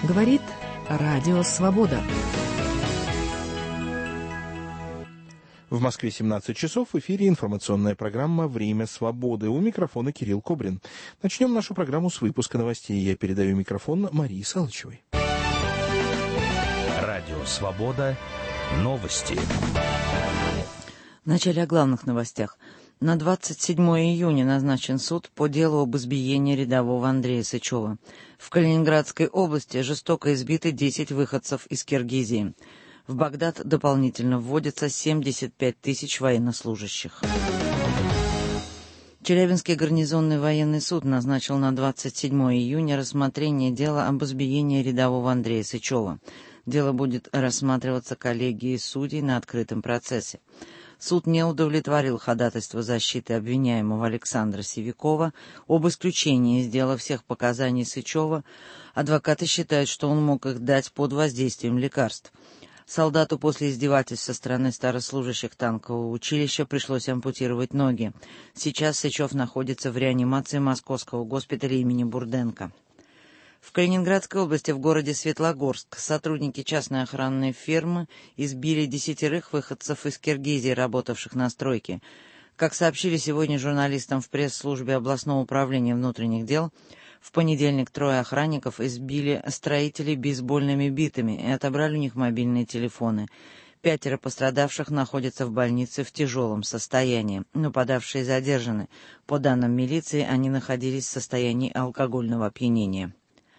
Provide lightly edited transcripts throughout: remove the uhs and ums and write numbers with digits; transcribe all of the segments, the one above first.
Говорит Радио Свобода. В Москве 17 часов, в эфире информационная программа «Время свободы». У микрофона Кирилл Кобрин. Начнем нашу программу с выпуска новостей. Я передаю микрофон Марии Салычевой. Радио Свобода. Новости. Вначале о главных новостях. На 27 июня назначен суд по делу об избиении рядового Андрея Сычева. В Калининградской области жестоко избиты 10 выходцев из Киргизии. В Багдад дополнительно вводится 75 тысяч военнослужащих. Челябинский гарнизонный военный суд назначил на 27 июня рассмотрение дела об избиении рядового Андрея Сычева. Дело будет рассматриваться коллегией судей на открытом процессе. Суд не удовлетворил ходатайство защиты обвиняемого Александра Сивякова об исключении из дела всех показаний Сычева. Адвокаты считают, что он мог их дать под воздействием лекарств. Солдату после издевательств со стороны старослужащих танкового училища пришлось ампутировать ноги. Сейчас Сычев находится в реанимации Московского госпиталя имени Бурденко. В Калининградской области в городе Светлогорск сотрудники частной охранной фирмы избили 10 выходцев из Киргизии, работавших на стройке. Как сообщили сегодня журналистам в пресс-службе областного управления внутренних дел, в понедельник 3 охранников избили строителей бейсбольными битами и отобрали у них мобильные телефоны. 5 пострадавших находятся в больнице в тяжелом состоянии. Нападавшие задержаны. По данным милиции, они находились в состоянии алкогольного опьянения.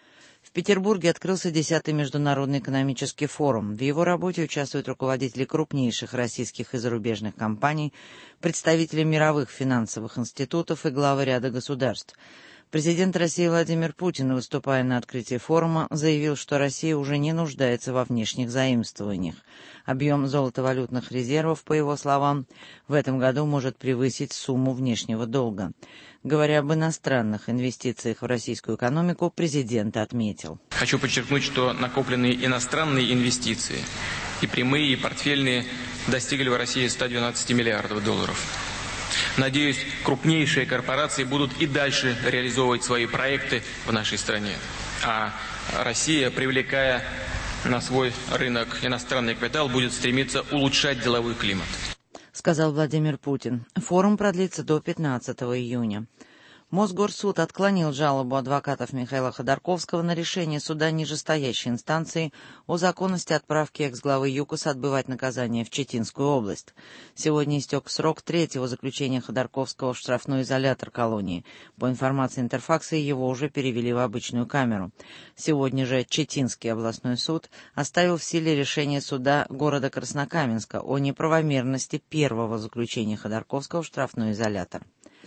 В Петербурге открылся 10-й Международный экономический форум. В его работе участвуют руководители крупнейших российских и зарубежных компаний, представители мировых финансовых институтов и главы ряда государств. Президент России Владимир Путин, выступая на открытии форума, заявил, что Россия уже не нуждается во внешних заимствованиях. Объем золотовалютных резервов, по его словам, в этом году может превысить сумму внешнего долга. Говоря об иностранных инвестициях в российскую экономику, президент отметил. Хочу подчеркнуть, что накопленные иностранные инвестиции, и прямые, и портфельные, достигли в России 112 миллиардов долларов. Надеюсь, крупнейшие корпорации будут и дальше реализовывать свои проекты в нашей стране. А Россия, привлекая на свой рынок иностранный капитал, будет стремиться улучшать деловой климат. Сказал Владимир Путин. Форум продлится до 15 июня. Мосгорсуд отклонил жалобу адвокатов Михаила Ходорковского на решение суда нижестоящей инстанции о законности отправки экс-главы ЮКОС отбывать наказание в Читинскую область. Сегодня истек срок 3-го заключения Ходорковского в штрафной изолятор колонии. По информации Интерфакса, его уже перевели в обычную камеру. Сегодня же Читинский областной суд оставил в силе решение суда города Краснокаменска о неправомерности 1-го заключения Ходорковского в штрафной изолятор.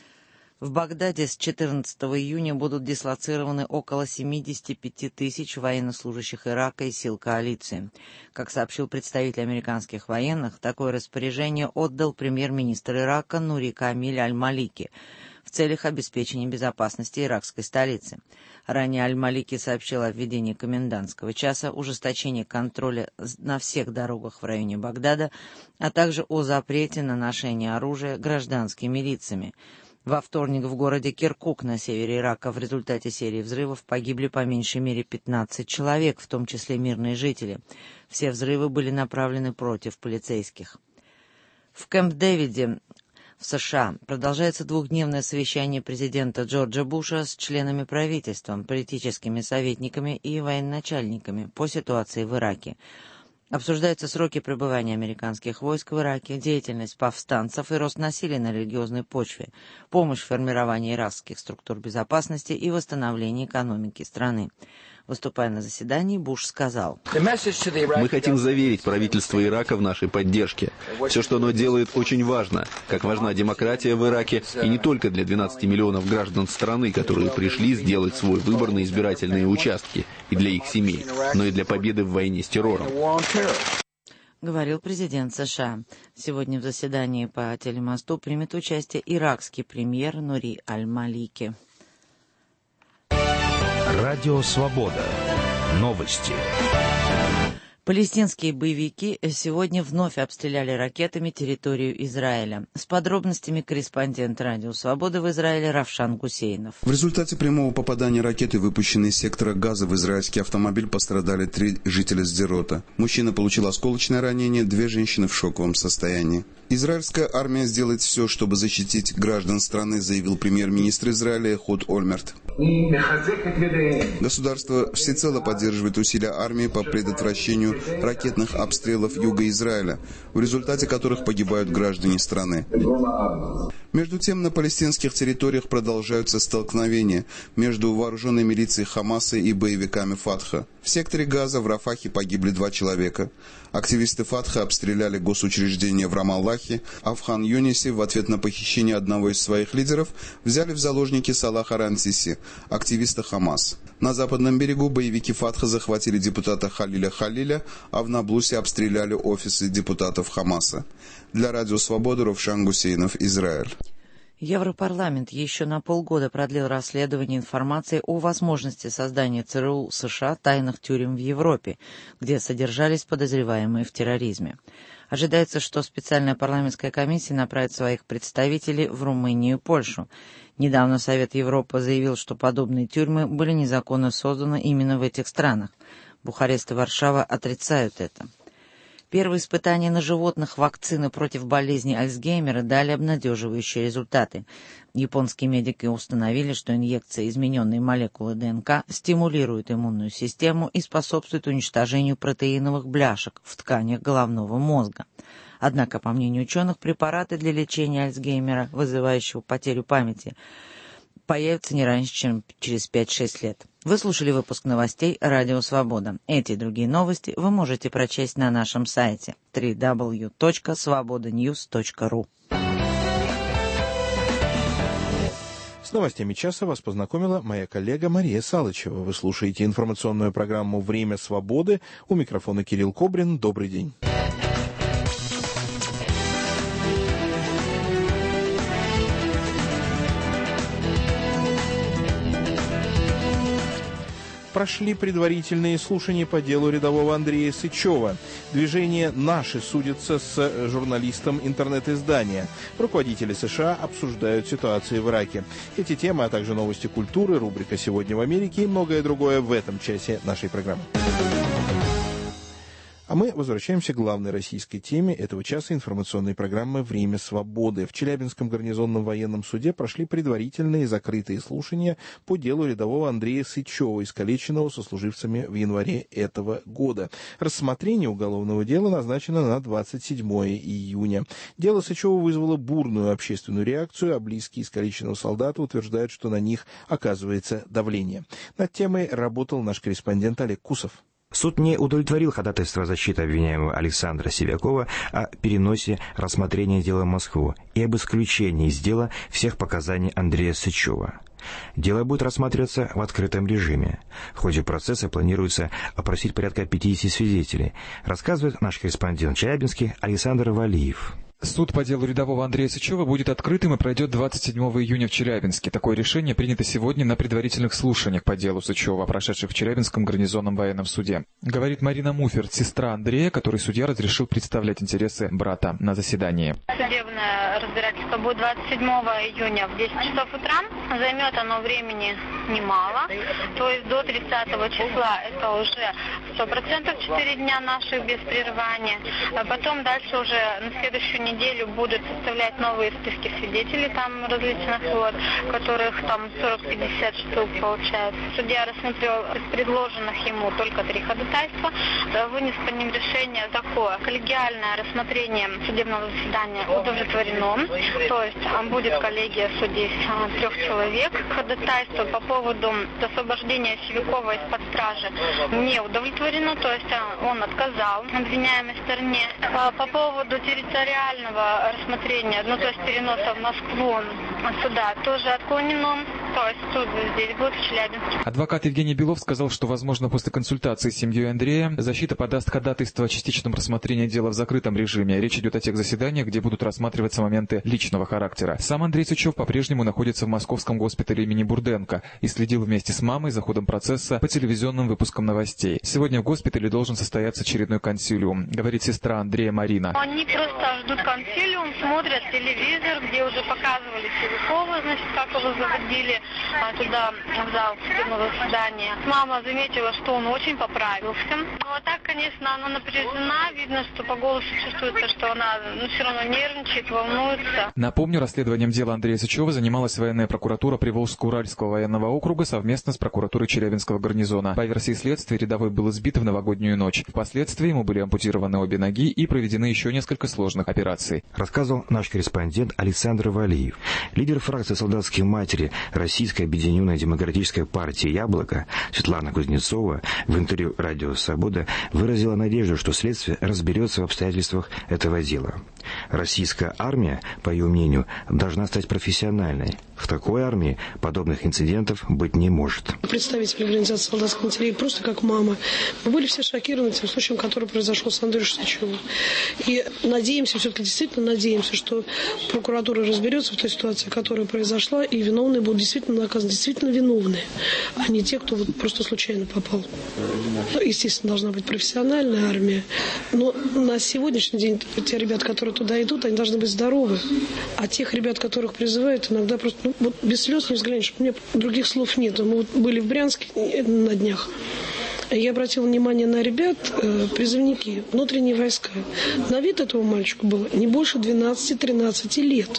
В Багдаде с 14 июня будут дислоцированы около 75 тысяч военнослужащих Ирака и сил коалиции. Как сообщил представитель американских военных, такое распоряжение отдал премьер-министр Ирака Нури Камиль Аль-Малики в целях обеспечения безопасности иракской столицы. Ранее Аль-Малики сообщил о введении комендантского часа, ужесточении контроля на всех дорогах в районе Багдада, а также о запрете на ношение оружия гражданскими лицами. Во вторник в городе Киркук на севере Ирака в результате серии взрывов погибли по меньшей мере 15 человек, в том числе мирные жители. Все взрывы были направлены против полицейских. В Кэмп-Дэвиде в США продолжается двухдневное совещание президента Джорджа Буша с членами правительства, политическими советниками и военачальниками по ситуации в Ираке. Обсуждаются сроки пребывания американских войск в Ираке, деятельность повстанцев и рост насилия на религиозной почве, помощь в формировании иракских структур безопасности и восстановлении экономики страны. Выступая на заседании, Буш сказал: «Мы хотим заверить правительство Ирака в нашей поддержке. Все, что оно делает, очень важно. Как важна демократия в Ираке, и не только для 12 миллионов граждан страны, которые пришли сделать свой выбор на избирательные участки, и для их семей, но и для победы в войне с террором», говорил президент США. Сегодня в заседании по телемосту примет участие иракский премьер Нури Аль-Малики. Радио Свобода. Новости. Палестинские боевики сегодня вновь обстреляли ракетами территорию Израиля. С подробностями корреспондент Радио Свободы в Израиле Равшан Гусейнов. В результате прямого попадания ракеты, выпущенной из сектора Газа в израильский автомобиль, пострадали 3 жителя Сдерота. Мужчина получил осколочное ранение, 2 женщины в шоковом состоянии. Израильская армия сделает все, чтобы защитить граждан страны, заявил премьер-министр Израиля Эхуд Ольмерт. Государство всецело поддерживает усилия армии по предотвращению ракетных обстрелов юга Израиля, в результате которых погибают граждане страны. Между тем, на палестинских территориях продолжаются столкновения между вооруженной милицией Хамаса и боевиками Фатха. В секторе Газа в Рафахе погибли 2 человека. Активисты Фатха обстреляли госучреждения в Рамаллахе, а в Хан-Юнисе в ответ на похищение одного из своих лидеров взяли в заложники Салаха Ран-Сиси, активиста Хамас. На западном берегу боевики Фатха захватили депутата Халиля Халиля, а в Наблусе обстреляли офисы депутатов Хамаса. Для Радио Свободы Равшан Гусейнов, Израиль. Европарламент еще на полгода продлил расследование информации о возможности создания ЦРУ США тайных тюрем в Европе, где содержались подозреваемые в терроризме. Ожидается, что специальная парламентская комиссия направит своих представителей в Румынию и Польшу. Недавно Совет Европы заявил, что подобные тюрьмы были незаконно созданы именно в этих странах. Бухарест и Варшава отрицают это. Первые испытания на животных вакцины против болезни Альцгеймера дали обнадеживающие результаты. Японские медики установили, что инъекция измененной молекулы ДНК стимулирует иммунную систему и способствует уничтожению протеиновых бляшек в тканях головного мозга. Однако, по мнению ученых, препараты для лечения Альцгеймера, вызывающего потерю памяти, появятся не раньше, чем через 5-6 лет. Вы слушали выпуск новостей «Радио Свобода». Эти и другие новости вы можете прочесть на нашем сайте www.svobodanews.ru. С новостями часа вас познакомила моя коллега Мария Салычева. Вы слушаете информационную программу «Время свободы». У микрофона Кирилл Кобрин. Добрый день. Прошли предварительные слушания по делу рядового Андрея Сычева. Движение «Наши» судится с журналистом интернет-издания. Руководители США обсуждают ситуацию в Ираке. Эти темы, а также новости культуры, рубрика «Сегодня в Америке» и многое другое в этом часе нашей программы. А мы возвращаемся к главной российской теме этого часа информационной программы «Время свободы». В Челябинском гарнизонном военном суде прошли предварительные закрытые слушания по делу рядового Андрея Сычева, искалеченного сослуживцами в январе этого года. Рассмотрение уголовного дела назначено на 27 июня. Дело Сычева вызвало бурную общественную реакцию, а близкие искалеченного солдата утверждают, что на них оказывается давление. Над темой работал наш корреспондент Олег Кусов. Суд не удовлетворил ходатайство защиты обвиняемого Александра Сивякова о переносе рассмотрения дела в Москву и об исключении из дела всех показаний Андрея Сычева. Дело будет рассматриваться в открытом режиме. В ходе процесса планируется опросить порядка 50 свидетелей, рассказывает наш корреспондент в Челябинске Александр Валиев. Суд по делу рядового Андрея Сычева будет открытым и пройдет 27 июня в Челябинске. Такое решение принято сегодня на предварительных слушаниях по делу Сычева, прошедших в Челябинском гарнизонном военном суде. Говорит Марина Муферт, сестра Андрея, которой судья разрешил представлять интересы брата на заседании. Судебное разбирательство будет 27 июня в 10 часов утра. Займет оно времени немало, то есть до 30 числа это уже 100% 4 дня наших без прерывания. А потом дальше уже на следующую неделю будут составлять новые списки свидетелей там различных, которых там 40-50 штук получается. Судья рассмотрел из предложенных ему только 3 ходатайства, вынес по ним решение такое. Коллегиальное рассмотрение судебного заседания удовлетворено, то есть будет коллегия судей 3 человек. Ходатайство по поводу освобождения Сивякова из-под стражи не удовлетворено, то есть он отказал обвиняемой стороне. По поводу территориального рассмотрения, то есть переноса в Москву суда, тоже отклонено. то есть суд здесь будет в Челябинске. Адвокат Евгений Белов сказал, что, возможно, после консультации с семьей Андрея защита подаст ходатайство о частичном рассмотрении дела в закрытом режиме. Речь идет о тех заседаниях, где будут рассматриваться моменты личного характера. Сам Андрей Сычев по-прежнему находится в московском госпитале имени Бурденко и следил вместе с мамой за ходом процесса по телевизионным выпускам новостей. Сегодня в госпитале должен состояться очередной консилиум, говорит сестра Андрея Марина. Они просто ждут консилиум, смотрят телевизор, где уже показывали Севякова, значит, как его заводили туда, в зал судебного заседания. Мама заметила, что он очень поправился. Ну, а так, конечно, она напряжена. Видно, что по голосу чувствуется, что она все равно нервничает, волнуется. Напомню, расследованием дела Андрея Сычева занималась военная прокуратура Приволжско-Уральского военного округа совместно с прокуратурой Челябинского гарнизона. По версии следствия, рядовой был избит в новогоднюю ночь. Впоследствии ему были ампутированы обе ноги и проведены еще несколько сложных операций. Рассказывал наш корреспондент Александр Валиев. Лидер фракции «Солдатские матери» Российской объединенной демократической партии «Яблоко» Светлана Кузнецова в интервью «Радио Свобода» выразила надежду, что следствие разберется в обстоятельствах этого дела. Российская армия, по ее мнению, должна стать профессиональной. В такой армии подобных инцидентов быть не может. Представители организации солдатских матерей, просто как мама, мы были все шокированы тем случаем, который произошел с Андреем Сычевым. И надеемся, все-таки действительно надеемся, что прокуратура разберется в той ситуации, которая произошла, и виновные будут действительно наказаны, действительно виновные, а не те, кто вот просто случайно попал. Естественно, должна быть профессиональная армия, но на сегодняшний день те ребята, которые туда идут, они должны быть здоровы. А тех ребят, которых призывают, иногда просто вот без слез не взглянешь. У меня других слов нет. Мы вот были в Брянске на днях. Я обратила внимание на ребят, призывники, внутренние войска. На вид этого мальчика было не больше 12-13 лет.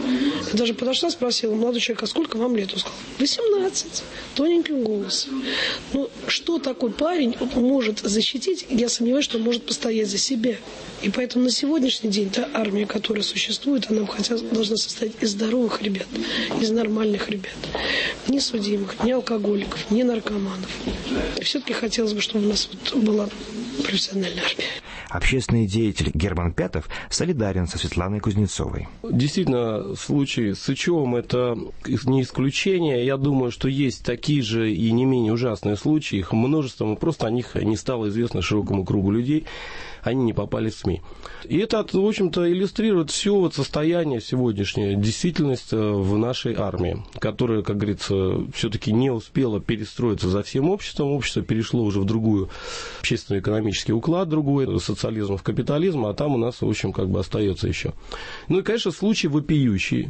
Я даже подошла, спросила молодой человек, а сколько вам лет? Он сказал, 18, тоненьким голосом. Ну, что такой парень может защитить? Я сомневаюсь, что он может постоять за себя. И поэтому на сегодняшний день та армия, которая существует, она хотя должна состоять из здоровых ребят, из нормальных ребят. Ни судимых, ни алкоголиков, ни наркоманов. И все-таки хотелось бы, чтобы у нас вот была профессиональная армия. Общественный деятель Герман Пятов солидарен со Светланой Кузнецовой. Действительно, случай с Сычевым – это не исключение. Я думаю, что есть такие же и не менее ужасные случаи. Их множество, просто о них не стало известно широкому кругу людей. Они не попали в СМИ. И это, в общем-то, иллюстрирует все вот состояние сегодняшнее, действительность в нашей армии, которая, как говорится, все-таки не успела перестроиться за всем обществом. Общество перешло уже в другую общественно-экономический уклад, другой социализм в капитализм, а там у нас, в общем, как бы остается еще. Ну и, конечно, случай вопиющий.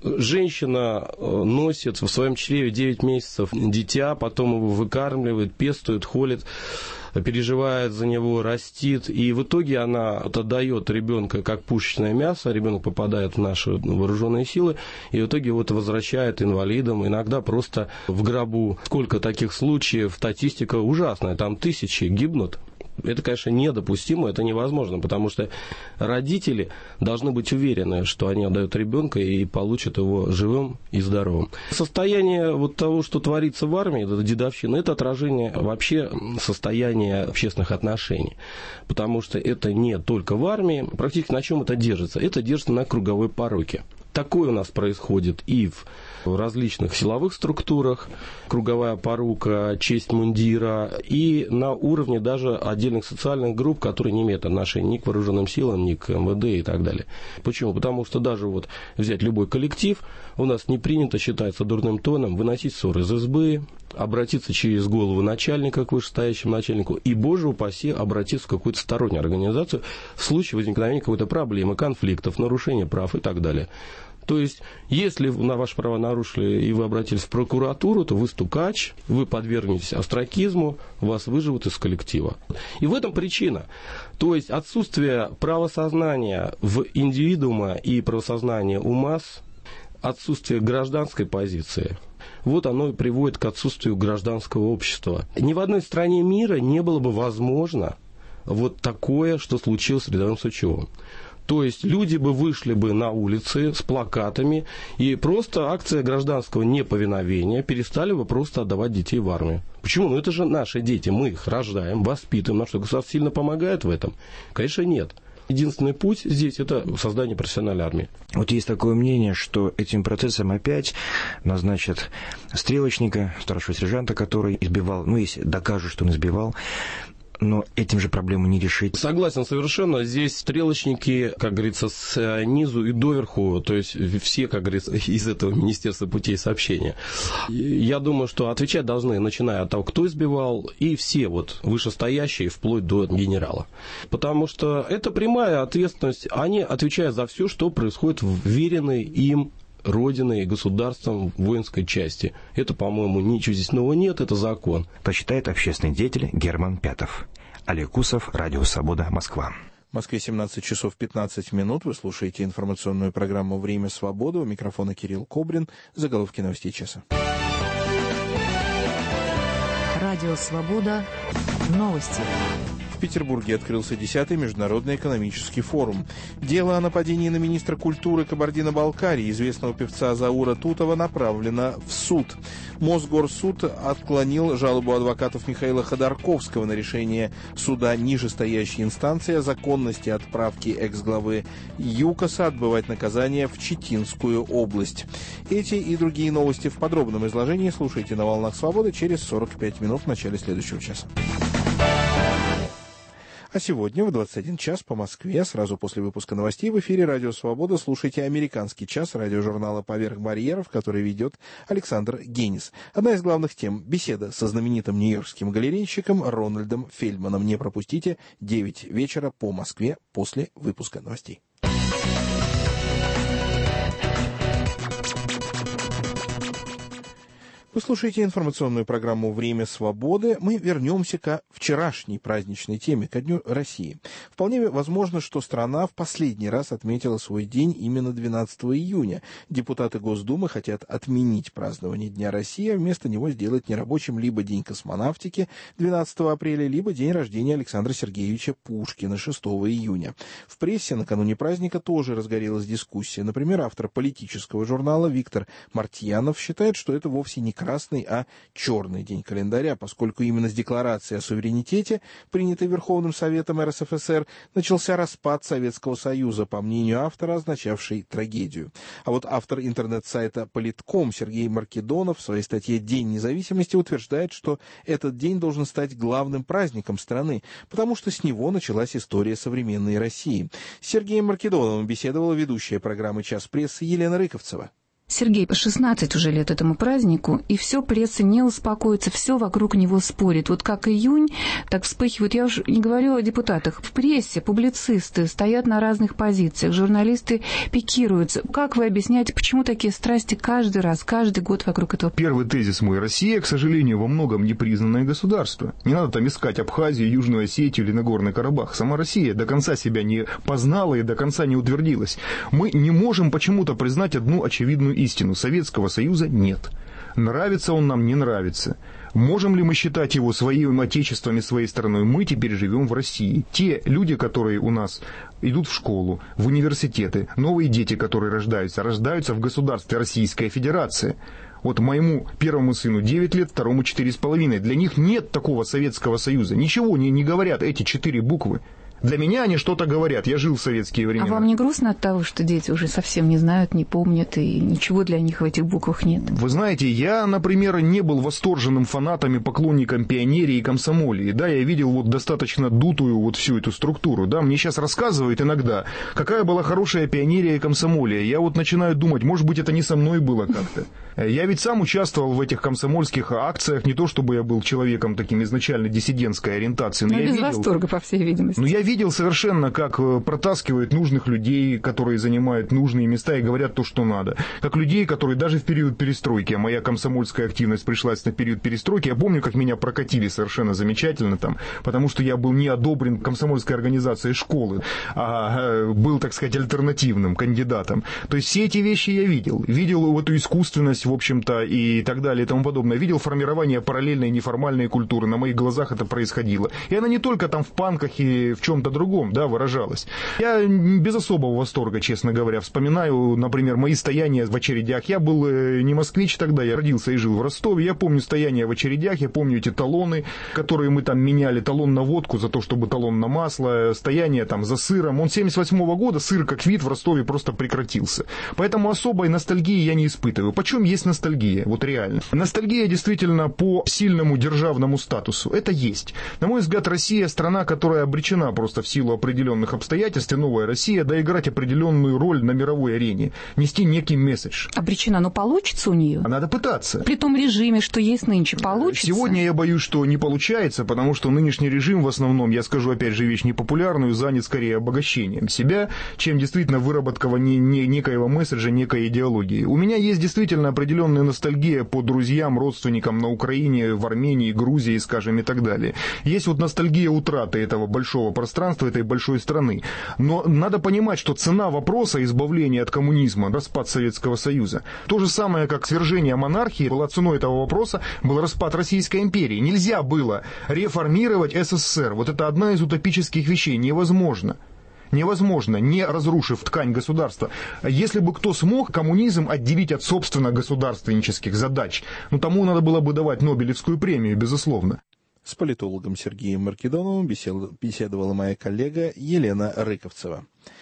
Женщина носит в своем чреве 9 месяцев дитя, потом его выкармливает, пестует, холит, переживает за него, растит, и в итоге она отдает ребенка как пушечное мясо, ребенок попадает в наши вооруженные силы, и в итоге вот возвращает инвалидам, иногда просто в гробу. Сколько таких случаев, статистика ужасная, там тысячи гибнут. Это, конечно, недопустимо, это невозможно, потому что родители должны быть уверены, что они отдают ребенка и получат его живым и здоровым. Состояние вот того, что творится в армии, это дедовщина, это отражение вообще состояния общественных отношений, потому что это не только в армии, практически на чем это держится? Это держится на круговой поруке. Такое у нас происходит и в различных силовых структурах, круговая порука, честь мундира, и на уровне даже отдельных социальных групп, которые не имеют отношения ни к вооруженным силам, ни к МВД и так далее. Почему? Потому что даже вот взять любой коллектив, у нас не принято, считается дурным тоном, выносить ссоры из избы, обратиться через голову начальника к вышестоящему начальнику и, боже упаси, обратиться в какую-то стороннюю организацию в случае возникновения какой-то проблемы, конфликтов, нарушения прав и так далее. То есть, если на ваши права нарушили и вы обратились в прокуратуру, то вы стукач, вы подвергнетесь остракизму, вас выживут из коллектива. И в этом причина. То есть, отсутствие правосознания в индивидуума и правосознания у масс, отсутствие гражданской позиции, вот оно и приводит к отсутствию гражданского общества. Ни в одной стране мира не было бы возможно вот такое, что случилось с рядовым Сычевым. То есть люди бы вышли бы на улицы с плакатами, и просто акция гражданского неповиновения перестали бы просто отдавать детей в армию. Почему? Ну это же наши дети, мы их рождаем, воспитываем. Нам что, государство сильно помогает в этом? Конечно, нет. Единственный путь здесь – это создание профессиональной армии. Вот есть такое мнение, что этим процессом опять назначат стрелочника, старшего сержанта, который избивал, если докажут, что он избивал, но этим же проблему не решить. Согласен совершенно. Здесь стрелочники, как говорится, снизу и доверху, то есть все, как говорится, из этого Министерства путей сообщения. Я думаю, что отвечать должны, начиная от того, кто избивал, и все вышестоящие, вплоть до генерала. Потому что это прямая ответственность. Они отвечают за все, что происходит в веренной им Родиной и государством воинской части. Это, по-моему, ничего здесь нового нет, это закон. Посчитает общественный деятель Герман Пятов. Олег Кусов, Радио Свобода, Москва. В Москве 17 часов 15 минут. Вы слушаете информационную программу «Время свободы». У микрофона Кирилл Кобрин. Заголовки новостей часа. Радио Свобода. Новости. В Петербурге открылся 10-й Международный экономический форум. Дело о нападении на министра культуры Кабардино-Балкарии, известного певца Заура Тутова, направлено в суд. Мосгорсуд отклонил жалобу адвокатов Михаила Ходорковского на решение суда нижестоящей инстанции о законности отправки экс-главы ЮКОСа отбывать наказание в Читинскую область. Эти и другие новости в подробном изложении слушайте на «Волнах Свободы» через 45 минут в начале следующего часа. А сегодня в 21 час по Москве, сразу после выпуска новостей, в эфире «Радио Свобода» слушайте «Американский час» радиожурнала «Поверх барьеров», который ведет Александр Генис. Одна из главных тем – беседа со знаменитым нью-йоркским галерейщиком Рональдом Фельдманом. Не пропустите, 9 вечера по Москве после выпуска новостей. Вы слушаете информационную программу «Время свободы». Мы вернемся ко вчерашней праздничной теме, ко Дню России. Вполне возможно, что страна в последний раз отметила свой день именно 12 июня. Депутаты Госдумы хотят отменить празднование Дня России, а вместо него сделать нерабочим либо День космонавтики 12 апреля, либо день рождения Александра Сергеевича Пушкина 6 июня. В прессе накануне праздника тоже разгорелась дискуссия. Например, автор политического журнала Виктор Мартьянов считает, что это вовсе не красный, а черный день календаря, поскольку именно с декларации о суверенитете, принятой Верховным Советом РСФСР, начался распад Советского Союза, по мнению автора, означавший трагедию. А вот автор интернет-сайта Политком Сергей Маркедонов в своей статье «День независимости» утверждает, что этот день должен стать главным праздником страны, потому что с него началась история современной России. С Сергеем Маркедоновым беседовала ведущая программы «Час прессы» Елена Рыковцева. Сергей, по 16 уже лет этому празднику, и все пресса не успокоится, все вокруг него спорит. Вот как июнь, так вспыхивают, я уж не говорю о депутатах, в прессе публицисты стоят на разных позициях, журналисты пикируются. Как вы объясняете, почему такие страсти каждый раз, каждый год вокруг этого? Первый тезис мой. Россия, к сожалению, во многом непризнанное государство. Не надо там искать Абхазию, Южную Осетию или Нагорный Карабах. Сама Россия до конца себя не познала и до конца не утвердилась. Мы не можем почему-то признать одну очевидную истину. Советского Союза нет. Нравится он нам, не нравится. Можем ли мы считать его своим отечеством и своей страной? Мы теперь живем в России. Те люди, которые у нас идут в школу, в университеты, новые дети, которые рождаются в государстве Российская Федерация. Вот моему первому сыну 9 лет, второму 4,5. Для них нет такого Советского Союза. Ничего не говорят эти 4 буквы. Для меня они что-то говорят. Я жил в советские времена. А вам не грустно от того, что дети уже совсем не знают, не помнят, и ничего для них в этих буквах нет? Вы знаете, я, например, не был восторженным фанатом и поклонником пионерии и комсомолии. Да, я видел вот достаточно дутую вот всю эту структуру. Да, мне сейчас рассказывают иногда, какая была хорошая пионерия и комсомолия. Я вот начинаю думать, может быть, это не со мной было как-то. Я ведь сам участвовал в этих комсомольских акциях, не то чтобы я был человеком таким изначально диссидентской ориентации. Но я без видел, восторга, по всей видимости. Но я видел совершенно, как протаскивают нужных людей, которые занимают нужные места и говорят то, что надо. Как людей, которые даже в период перестройки, а моя комсомольская активность пришлась на период перестройки, я помню, как меня прокатили совершенно замечательно там, потому что я был не одобрен комсомольской организацией школы, а был, так сказать, альтернативным кандидатом. То есть все эти вещи я видел. Видел эту искусственность, в общем-то, и так далее и тому подобное. Видел формирование параллельной неформальной культуры. На моих глазах это происходило. И она не только там в панках и в чем чем-то другом, да, выражалось. Я без особого восторга, честно говоря, вспоминаю, например, мои стояния в очередях. Я был не москвич тогда, я родился и жил в Ростове. Я помню стояния в очередях, я помню эти талоны, которые мы там меняли, талон на водку за то, чтобы талон на масло, стояние там за сыром. Он 78-го года, сыр как вид в Ростове просто прекратился. Поэтому особой ностальгии я не испытываю. Почему есть ностальгия? Вот реально. Ностальгия действительно по сильному державному статусу. Это есть. На мой взгляд, Россия страна, которая обречена просто в силу определенных обстоятельств, и новая Россия, доиграть определенную роль на мировой арене, нести некий месседж. Обречена, но получится у нее? А надо пытаться. При том режиме, что есть нынче, получится? Сегодня я боюсь, что не получается, потому что нынешний режим в основном, я скажу опять же вещь непопулярную, занят скорее обогащением себя, чем действительно выработкой некоего месседжа, некой идеологии. У меня есть действительно определенная ностальгия по друзьям, родственникам на Украине, в Армении, Грузии, скажем, и так далее. Есть вот ностальгия утраты этого большого пространства, этой большой страны. Но надо понимать, что цена вопроса избавления от коммунизма, распад Советского Союза, то же самое, как свержение монархии, была ценой этого вопроса, был распад Российской империи. Нельзя было реформировать СССР. Вот это одна из утопических вещей. Невозможно. Невозможно, не разрушив ткань государства. Если бы кто смог коммунизм отделить от собственно государственнических задач, ну тому надо было бы давать Нобелевскую премию, безусловно. С политологом Сергеем Маркедоновым беседовала моя коллега Елена Рыковцева.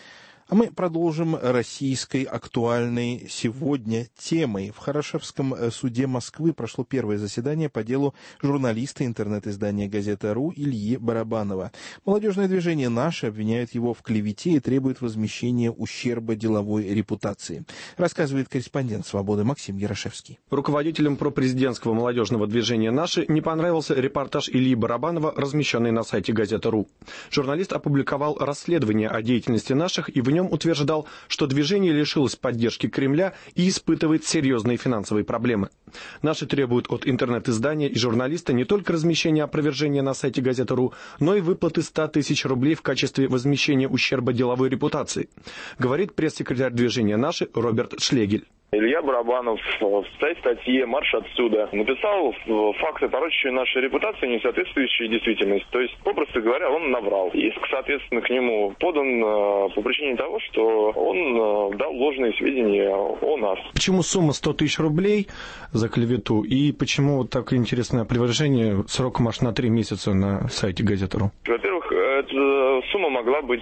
А мы продолжим российской актуальной сегодня темой. В Хорошевском суде Москвы прошло первое заседание по делу журналиста интернет-издания «Газета.ру» Ильи Барабанова. Молодежное движение «Наше» обвиняет его в клевете и требует возмещения ущерба деловой репутации. Рассказывает корреспондент «Свободы» Максим Ярошевский. Руководителям пропрезидентского молодежного движения «Наши» не понравился репортаж Ильи Барабанова, размещенный на сайте «Газета.ру». Журналист опубликовал расследование о деятельности «Наших» и в нем утверждал, что движение лишилось поддержки Кремля и испытывает серьезные финансовые проблемы. Наши требуют от интернет-издания и журналиста не только размещения опровержения на сайте «Газета.ру», но и выплаты 100 тысяч рублей в качестве возмещения ущерба деловой репутации, говорит пресс-секретарь движения «Наши» Роберт Шлегель. Илья Барабанов в своей статье «Марш отсюда» написал факты, порочащие нашей репутации, не соответствующие действительности. То есть, попросту говоря, он наврал. Иск, соответственно, к нему подан по причине того, что он дал ложные сведения о нас. Почему сумма 100 тысяч рублей за клевету и почему вот такое интересное опровержение сроком аж на 3 месяца на сайте «Газета.ру»? Во-первых, эта сумма могла быть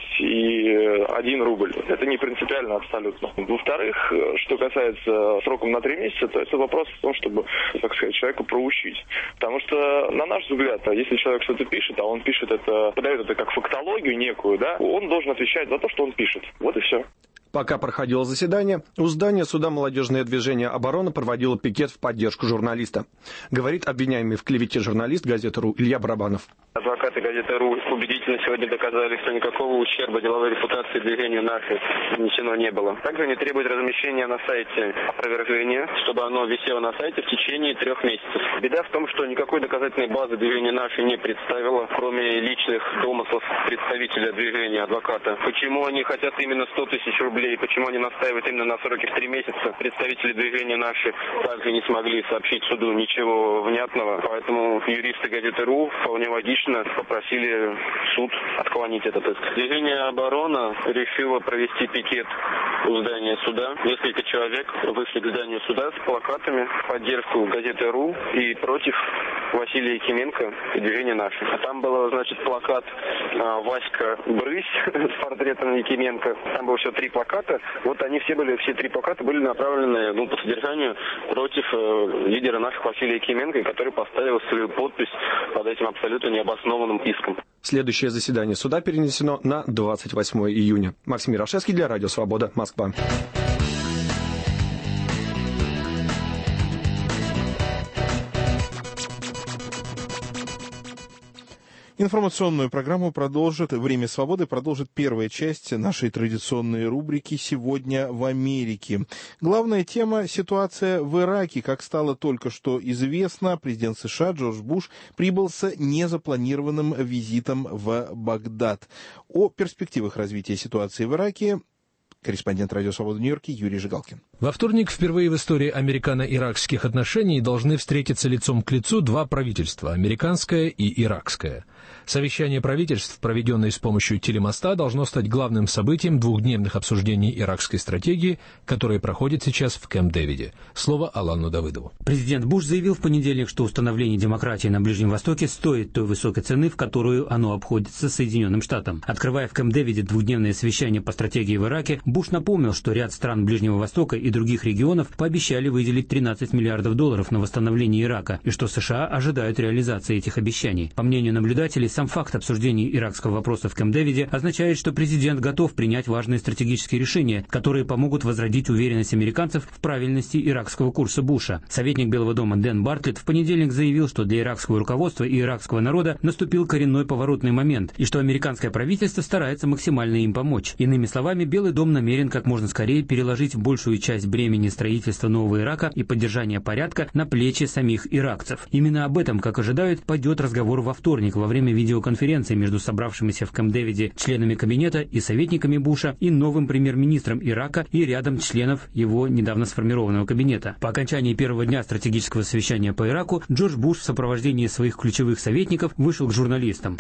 и 1 рубль. Это не принципиально абсолютно. Во-вторых, что касается сроком на 3 месяца, то это вопрос в том, чтобы, так сказать, человека проучить. Потому что, на наш взгляд, если человек что-то пишет, а он пишет это, подает это как фактологию некую, да, он должен отвечать за то, что он пишет. Вот и все. Пока проходило заседание, у здания суда молодежное движение «Оборона» проводило пикет в поддержку журналиста. Говорит обвиняемый в клевете журналист «Газета.ру» Илья Барабанов. Адвокаты «Газеты.ру» убедительно сегодня доказали, что никакого ущерба деловой репутации движению «Наши» нанесено не было. Также они требуют размещения на сайте опровержения, чтобы оно висело на сайте в течение 3 месяцев. Беда в том, что никакой доказательной базы движение «Наши» не представило, кроме личных домыслов представителя движения, адвоката. Почему они хотят именно 100 тысяч рублей, почему они настаивают именно на сроке в 3 месяца, представители движения «Наши» также не смогли сообщить суду ничего внятного. Поэтому юристы «Газеты.ру» вполне логично попросили суд отклонить этот иск. Движение «Оборона» решило провести пикет у здания суда. Несколько человек вышли к зданию суда с плакатами в поддержку «Газеты.ру» и против Василия Якименко и движения «Наши». А там был, значит, плакат «Васька Брысь» с портретом Якименко. Там было всего 3 плаката. Вот они все 3 плаката были направлены по содержанию против лидера наших Василия Якименко, который поставил свою подпись под этим абсолютно необоснованным иском. Следующее заседание суда перенесено на 28 июня. Максим Ярошевский для Радио Свобода, Москва. Информационную программу «Время свободы» продолжит первая часть нашей традиционной рубрики «Сегодня в Америке». Главная тема – ситуация в Ираке. Как стало только что известно, президент США Джордж Буш прибыл с незапланированным визитом в Багдад. О перспективах развития ситуации в Ираке корреспондент Радио Свобода в Нью-Йорке Юрий Жигалкин. Во вторник впервые в истории американо-иракских отношений должны встретиться лицом к лицу два правительства – американское и иракское. Совещание правительств, проведенное с помощью телемоста, должно стать главным событием двухдневных обсуждений иракской стратегии, которые проходят сейчас в Кэмп-Дэвиде. Слово Алану Давыдову. Президент Буш заявил в понедельник, что установление демократии на Ближнем Востоке стоит той высокой цены, в которую оно обходится Соединенным Штатам. Открывая в Кэмп-Дэвиде двухдневное совещание по стратегии в Ираке, Буш напомнил, что ряд стран Ближнего Востока и других регионов пообещали выделить $13 миллиардов на восстановление Ирака, и что США ожидают реализации этих обещаний. По мнению наблюдателей, сам факт обсуждения иракского вопроса в Кэмп-Дэвиде означает, что президент готов принять важные стратегические решения, которые помогут возродить уверенность американцев в правильности иракского курса Буша. Советник Белого дома Дэн Бартлетт в понедельник заявил, что для иракского руководства и иракского народа наступил коренной поворотный момент, и что американское правительство старается максимально им помочь. Иными словами, Белый дом намерен как можно скорее переложить большую часть бремени строительства нового Ирака и поддержания порядка на плечи самих иракцев. Именно об этом, как ожидают, пойдет разговор во вторник во время видеоконференции между собравшимися в Кэмп-Дэвиде членами кабинета и советниками Буша и новым премьер-министром Ирака и рядом членов его недавно сформированного кабинета. По окончании первого дня стратегического совещания по Ираку Джордж Буш в сопровождении своих ключевых советников вышел к журналистам.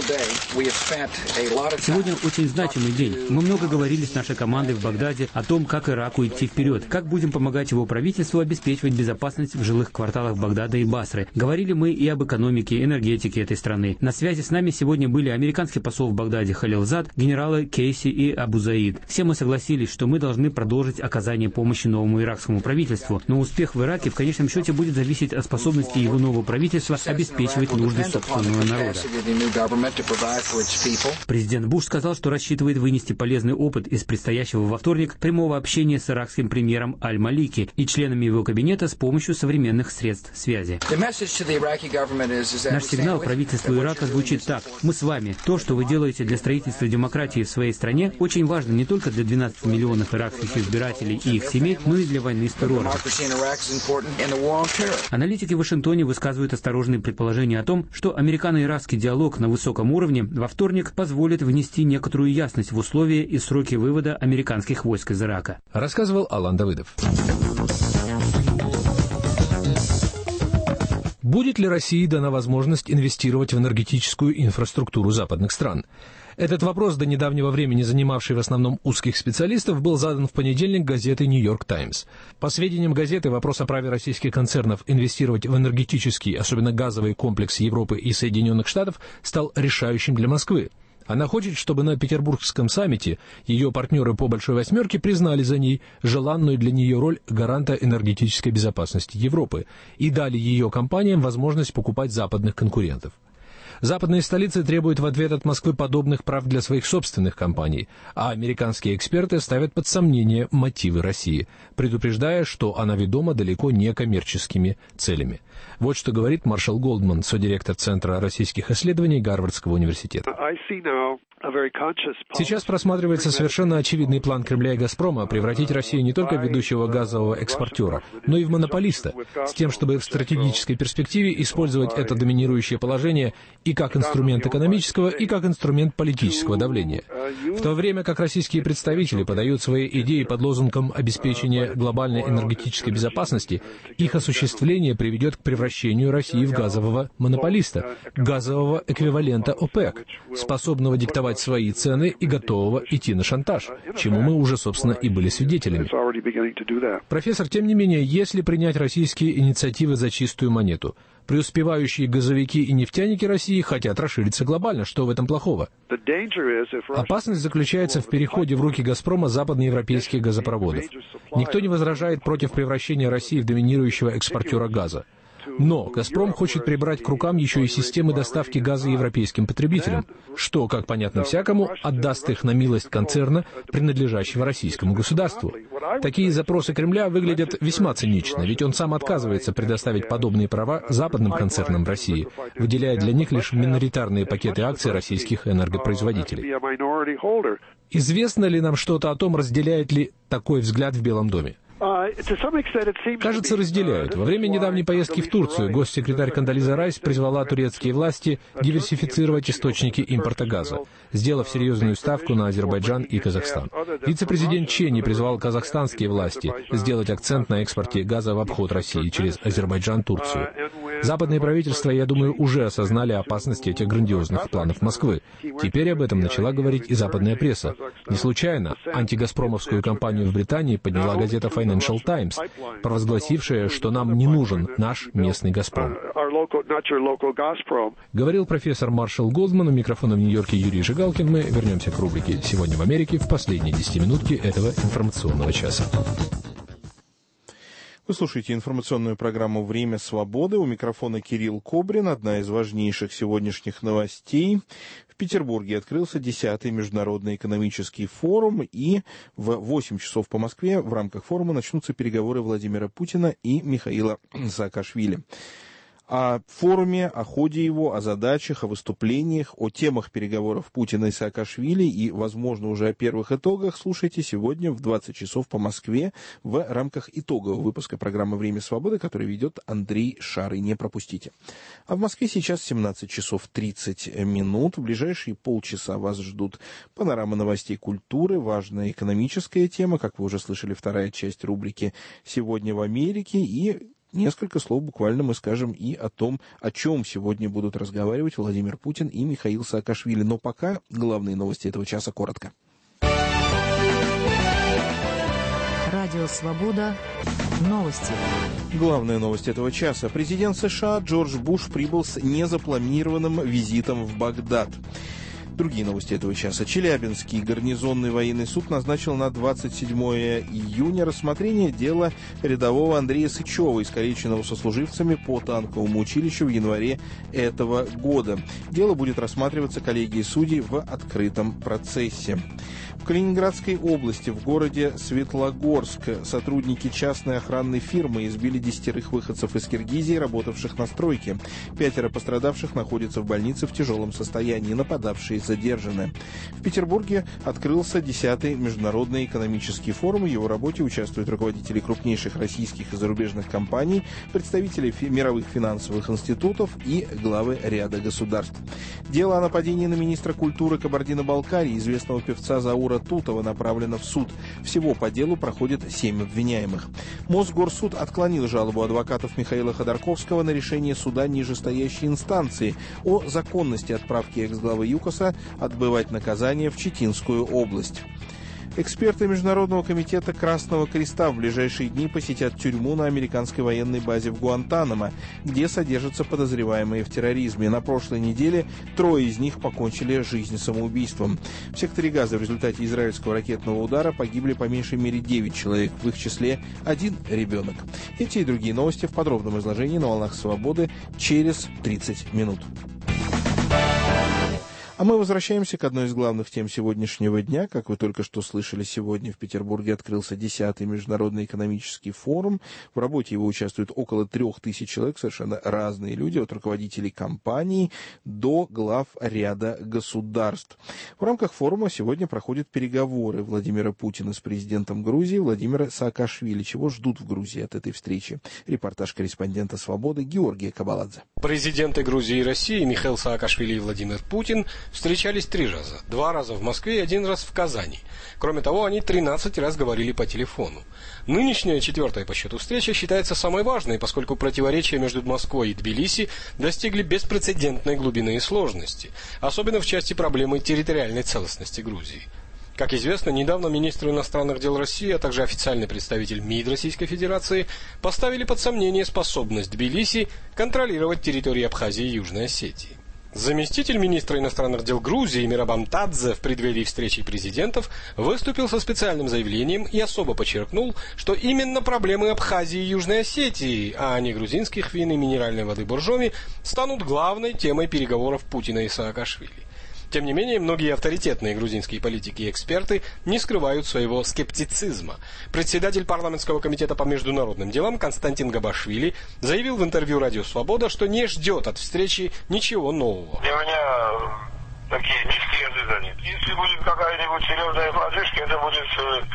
Сегодня очень значимый день. Мы много говорили с нашей командой в Багдаде о том, как Ираку идти вперед, как будем помогать его правительству обеспечивать безопасность в жилых кварталах Багдада и Басры. Говорили мы и об экономике и энергетике этой страны. На связи с нами сегодня были американский посол в Багдаде Халилзад, генералы Кейси и Абу Заид. Все мы согласились, что мы должны продолжить оказание помощи новому иракскому правительству, но успех в Ираке в конечном счете будет зависеть от способности его нового правительства обеспечивать нужды собственного народа. Президент Буш сказал, что рассчитывает вынести полезный опыт из предстоящего во вторник прямого общения с иракским премьером Аль-Малики и членами его кабинета с помощью современных средств связи. Наш сигнал правительству Ирака звучит так: мы с вами. То, что вы делаете для строительства демократии в своей стране, очень важно не только для 12 миллионов иракских избирателей и их семей, но и для войны с террором. Аналитики в Вашингтоне высказывают осторожные предположения о том, что американо-иракский диалог на высоком уровне во вторник позволит внести некоторую ясность в условия и сроки вывода американских войск из Ирака. Рассказывал Алан Давыдов. Будет ли России дана возможность инвестировать в энергетическую инфраструктуру западных стран? Этот вопрос, до недавнего времени занимавший в основном узких специалистов, был задан в понедельник газетой «Нью-Йорк Таймс». По сведениям газеты, вопрос о праве российских концернов инвестировать в энергетический, особенно газовый комплекс Европы и Соединенных Штатов, стал решающим для Москвы. Она хочет, чтобы на Петербургском саммите ее партнеры по «Большой восьмерке» признали за ней желанную для нее роль гаранта энергетической безопасности Европы и дали ее компаниям возможность покупать западных конкурентов. Западные столицы требуют в ответ от Москвы подобных прав для своих собственных компаний, а американские эксперты ставят под сомнение мотивы России, предупреждая, что она ведома далеко не коммерческими целями. Вот что говорит Маршал Голдман, содиректор Центра российских исследований Гарвардского университета. Сейчас просматривается совершенно очевидный план Кремля и «Газпрома» превратить Россию не только в ведущего газового экспортера, но и в монополиста, с тем, чтобы в стратегической перспективе использовать это доминирующее положение и как инструмент экономического, и как инструмент политического давления. В то время как российские представители подают свои идеи под лозунгом обеспечения глобальной энергетической безопасности, их осуществление приведет к превращению России в газового монополиста, газового эквивалента ОПЕК, способного диктовать свои цены и готового идти на шантаж, чему мы уже, собственно, и были свидетелями. Профессор, тем не менее, если принять российские инициативы за чистую монету, преуспевающие газовики и нефтяники России хотят расшириться глобально. Что в этом плохого? Опасность заключается в переходе в руки «Газпрома» западноевропейских газопроводов. Никто не возражает против превращения России в доминирующего экспортера газа. Но «Газпром» хочет прибрать к рукам еще и системы доставки газа европейским потребителям, что, как понятно всякому, отдаст их на милость концерна, принадлежащего российскому государству. Такие запросы Кремля выглядят весьма цинично, ведь он сам отказывается предоставить подобные права западным концернам в России, выделяя для них лишь миноритарные пакеты акций российских энергопроизводителей. Известно ли нам что-то о том, разделяет ли такой взгляд в Белом доме? Кажется, разделяют. Во время недавней поездки в Турцию госсекретарь Кондолиза Райс призвала турецкие власти диверсифицировать источники импорта газа, сделав серьезную ставку на Азербайджан и Казахстан. Вице-президент Ченни призвал казахстанские власти сделать акцент на экспорте газа в обход России через Азербайджан, Турцию. Западные правительства, я думаю, уже осознали опасность этих грандиозных планов Москвы. Теперь об этом начала говорить и западная пресса. Не случайно антигазпромовскую кампанию в Британии подняла газета Financial Times, провозгласившая, что нам не нужен наш местный «Газпром». Говорил профессор Маршал Голдман. У микрофона в Нью-Йорке Юрий Жигалкин. Мы вернемся к рубрике «Сегодня в Америке» в последней 10-минутке этого информационного часа. Вы слушаете информационную программу «Время свободы». У микрофона Кирилл Кобрин. Одна из важнейших сегодняшних новостей. В Петербурге открылся 10-й Международный экономический форум, и в 8 часов по Москве в рамках форума начнутся переговоры Владимира Путина и Михаила Саакашвили. О форуме, о ходе его, о задачах, о выступлениях, о темах переговоров Путина и Саакашвили и, возможно, уже о первых итогах слушайте сегодня в 20 часов по Москве в рамках итогового выпуска программы «Время свободы», который ведет Андрей Шарый. Не пропустите. А в Москве сейчас 17 часов 30 минут. В ближайшие полчаса вас ждут панорама новостей культуры, важная экономическая тема, как вы уже слышали, вторая часть рубрики «Сегодня в Америке», и несколько слов буквально мы скажем и о том, о чем сегодня будут разговаривать Владимир Путин и Михаил Саакашвили. Но пока главные новости этого часа коротко. Радио «Свобода». Новости. Главная новость этого часа. Президент США Джордж Буш прибыл с незапланированным визитом в Багдад. Другие новости этого часа. Челябинский гарнизонный военный суд назначил на 27 июня рассмотрение дела рядового Андрея Сычева, искалеченного сослуживцами по танковому училищу в январе этого года. Дело будет рассматриваться коллегией судей в открытом процессе. В Калининградской области, в городе Светлогорск, сотрудники частной охранной фирмы избили 10 выходцев из Киргизии, работавших на стройке. 5 пострадавших находятся в больнице в тяжелом состоянии, нападавшие задержаны. В Петербурге открылся 10-й Международный экономический форум. В его работе участвуют руководители крупнейших российских и зарубежных компаний, представители мировых финансовых институтов и главы ряда государств. Дело о нападении на министра культуры Кабардино-Балкарии, известного певца Заура Тутова, направлено в суд. Всего по делу проходит 7 обвиняемых. Мосгорсуд отклонил жалобу адвокатов Михаила Ходорковского на решение суда нижестоящей инстанции о законности отправки экс-главы ЮКОСа отбывать наказание в Читинскую область. Эксперты Международного комитета Красного Креста в ближайшие дни посетят тюрьму на американской военной базе в Гуантанамо, где содержатся подозреваемые в терроризме. На прошлой неделе 3 из них покончили жизнь самоубийством. В секторе Газа в результате израильского ракетного удара погибли по меньшей мере 9 человек, в их числе 1 ребенок. Эти и другие новости в подробном изложении на «Волнах Свободы» через 30 минут. А мы возвращаемся к одной из главных тем сегодняшнего дня. Как вы только что слышали, сегодня в Петербурге открылся 10-й Международный экономический форум. В работе его участвуют около 3000 человек, совершенно разные люди, от руководителей компаний до глав ряда государств. В рамках форума сегодня проходят переговоры Владимира Путина с президентом Грузии Владимира Саакашвили. Чего ждут в Грузии от этой встречи? Репортаж корреспондента «Свободы» Георгия Кабаладзе. Президенты Грузии и России Михаил Саакашвили и Владимир Путин встречались 3 раза. 2 раза в Москве и 1 раз в Казани. Кроме того, они 13 раз говорили по телефону. Нынешняя 4-я по счету встреча считается самой важной, поскольку противоречия между Москвой и Тбилиси достигли беспрецедентной глубины и сложности, особенно в части проблемы территориальной целостности Грузии. Как известно, недавно министр иностранных дел России, а также официальный представитель МИД Российской Федерации поставили под сомнение способность Тбилиси контролировать территории Абхазии и Южной Осетии. Заместитель министра иностранных дел Грузии Мирабам Тадзе в преддверии встречи президентов выступил со специальным заявлением и особо подчеркнул, что именно проблемы Абхазии и Южной Осетии, а не грузинских вин и минеральной воды Боржоми, станут главной темой переговоров Путина и Саакашвили. Тем не менее, многие авторитетные грузинские политики и эксперты не скрывают своего скептицизма. Председатель парламентского комитета по международным делам Константин Габашвили заявил в интервью «Радио Свобода», что не ждет от встречи ничего нового. Для меня такие низкие ожидания. Если будет какая-нибудь серьезная поддержка, это будет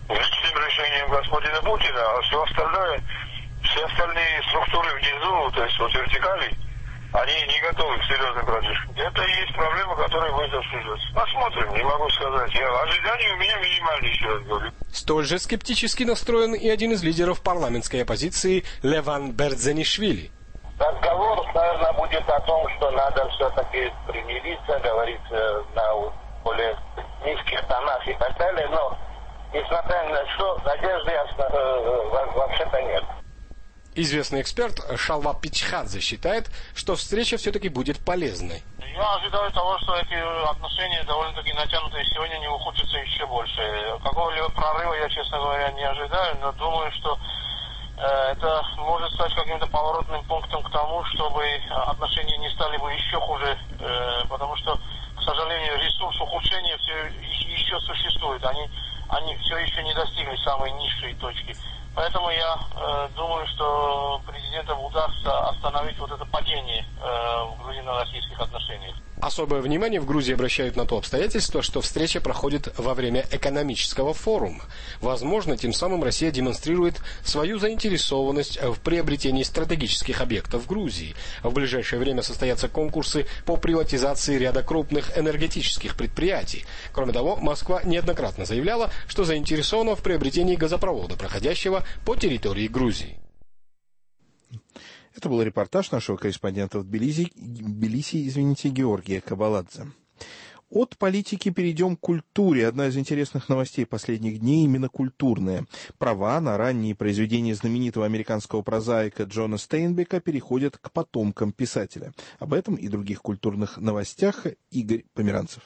Личным решением господина Путина, а все остальные структуры внизу, то есть вот вертикали, они не готовы к серьезным продвижениям. Это и есть проблема, которая будет обсуждаться. Посмотрим, не могу сказать. Ожидания у меня минимальные, еще раз говорю. Столь же скептически настроен и один из лидеров парламентской оппозиции Леван Бердзенишвили. Разговор, наверное, будет о том, что надо все-таки примириться, говорить на более низких тонах и так далее, но, несмотря на что, надежды вообще-то нет. Известный эксперт Шалва Пичхадзе считает, что встреча все-таки будет полезной. Я ожидаю того, что эти отношения довольно-таки натянутые сегодня не ухудшатся еще больше. Какого-либо прорыва я, честно говоря, не ожидаю, но думаю, что это может стать каким-то поворотным пунктом к тому, чтобы отношения не стали бы еще хуже, потому что, к сожалению, ресурс ухудшения все еще существует. Они все еще не достигли самой низшей точки. Поэтому я думаю, что президентам удастся остановить вот это падение в грузино-российских отношениях. Особое внимание в Грузии обращают на то обстоятельство, что встреча проходит во время экономического форума. Возможно, тем самым Россия демонстрирует свою заинтересованность в приобретении стратегических объектов в Грузии. В ближайшее время состоятся конкурсы по приватизации ряда крупных энергетических предприятий. Кроме того, Москва неоднократно заявляла, что заинтересована в приобретении газопровода, проходящего по территории Грузии. Это был репортаж нашего корреспондента в Тбилиси, Георгия Кабаладзе. От политики перейдем к культуре. Одна из интересных новостей последних дней именно культурная. Права на ранние произведения знаменитого американского прозаика Джона Стейнбека переходят к потомкам писателя. Об этом и других культурных новостях Игорь Померанцев.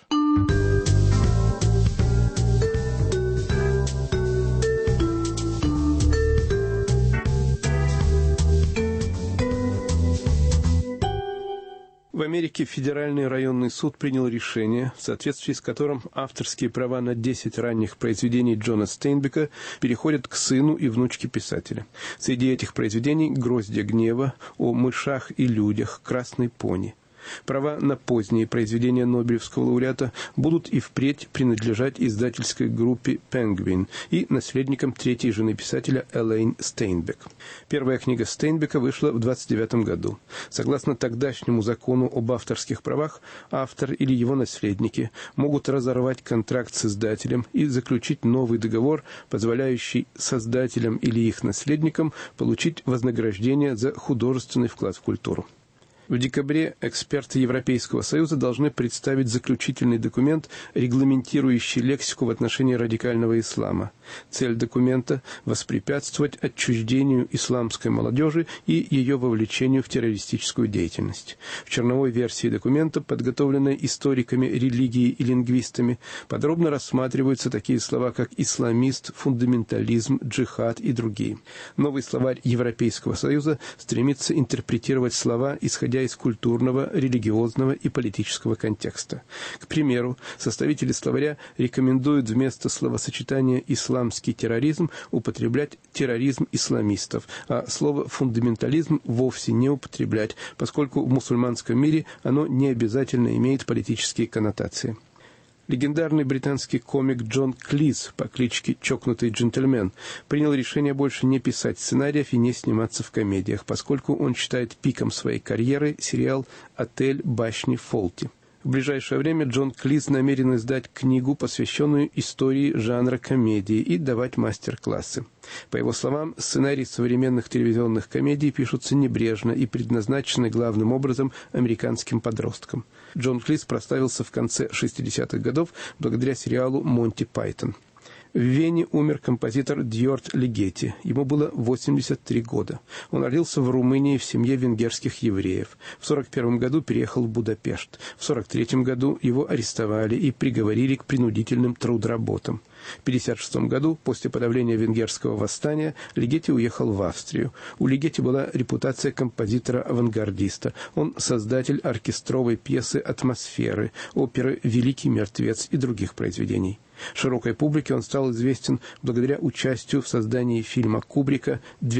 В Америке Федеральный районный суд принял решение, в соответствии с которым авторские права на 10 ранних произведений Джона Стейнбека переходят к сыну и внучке писателя. Среди этих произведений «Гроздья гнева», «О мышах и людях», «Красный пони». Права на поздние произведения Нобелевского лауреата будут и впредь принадлежать издательской группе «Пенгвин» и наследникам третьей жены писателя Элейн Стейнбек. Первая книга Стейнбека вышла в 1929 году. Согласно тогдашнему закону об авторских правах, автор или его наследники могут разорвать контракт с издателем и заключить новый договор, позволяющий создателям или их наследникам получить вознаграждение за художественный вклад в культуру. В декабре эксперты Европейского Союза должны представить заключительный документ, регламентирующий лексику в отношении радикального ислама. Цель документа – воспрепятствовать отчуждению исламской молодежи и ее вовлечению в террористическую деятельность. В черновой версии документа, подготовленной историками религии и лингвистами, подробно рассматриваются такие слова, как исламист, фундаментализм, джихад и другие. Новый словарь Европейского Союза стремится интерпретировать слова, исходя из культурного, религиозного и политического контекста. К примеру, составители словаря рекомендуют вместо словосочетания «исламский терроризм» употреблять «терроризм исламистов», а слово «фундаментализм» вовсе не употреблять, поскольку в мусульманском мире оно не обязательно имеет политические коннотации. Легендарный британский комик Джон Клиз по кличке «Чокнутый джентльмен» принял решение больше не писать сценариев и не сниматься в комедиях, поскольку он считает пиком своей карьеры сериал «Отель башни Фолти». В ближайшее время Джон Клиз намерен издать книгу, посвященную истории жанра комедии, и давать мастер-классы. По его словам, сценарии современных телевизионных комедий пишутся небрежно и предназначены главным образом американским подросткам. Джон Клиз прославился в конце 60-х годов благодаря сериалу «Монти Пайтон». В Вене умер композитор Дьорд Лигети. Ему было 83 года. Он родился в Румынии в семье венгерских евреев. В 1941 году переехал в Будапешт. В 1943 году его арестовали и приговорили к принудительным трудработам. В 1956 году, после подавления венгерского восстания, Лигети уехал в Австрию. У Лигети была репутация композитора-авангардиста. Он создатель оркестровой пьесы «Атмосферы», оперы «Великий мертвец» и других произведений. Широкой публике он стал известен благодаря участию в создании фильма Кубрика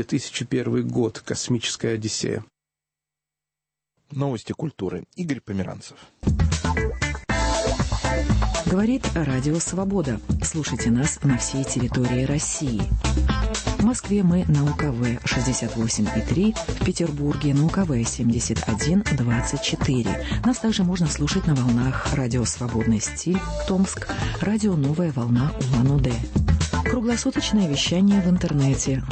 «2001 год. Космическая Одиссея». Новости культуры. Игорь Померанцев. Говорит Радио Свобода. Слушайте нас на всей территории России. В Москве мы на УКВ 68,3, в Петербурге на УКВ 71,24. Нас также можно слушать на волнах Радио Свободный стиль, Томск, Радио Новая волна Улан-Удэ. Круглосуточное вещание в интернете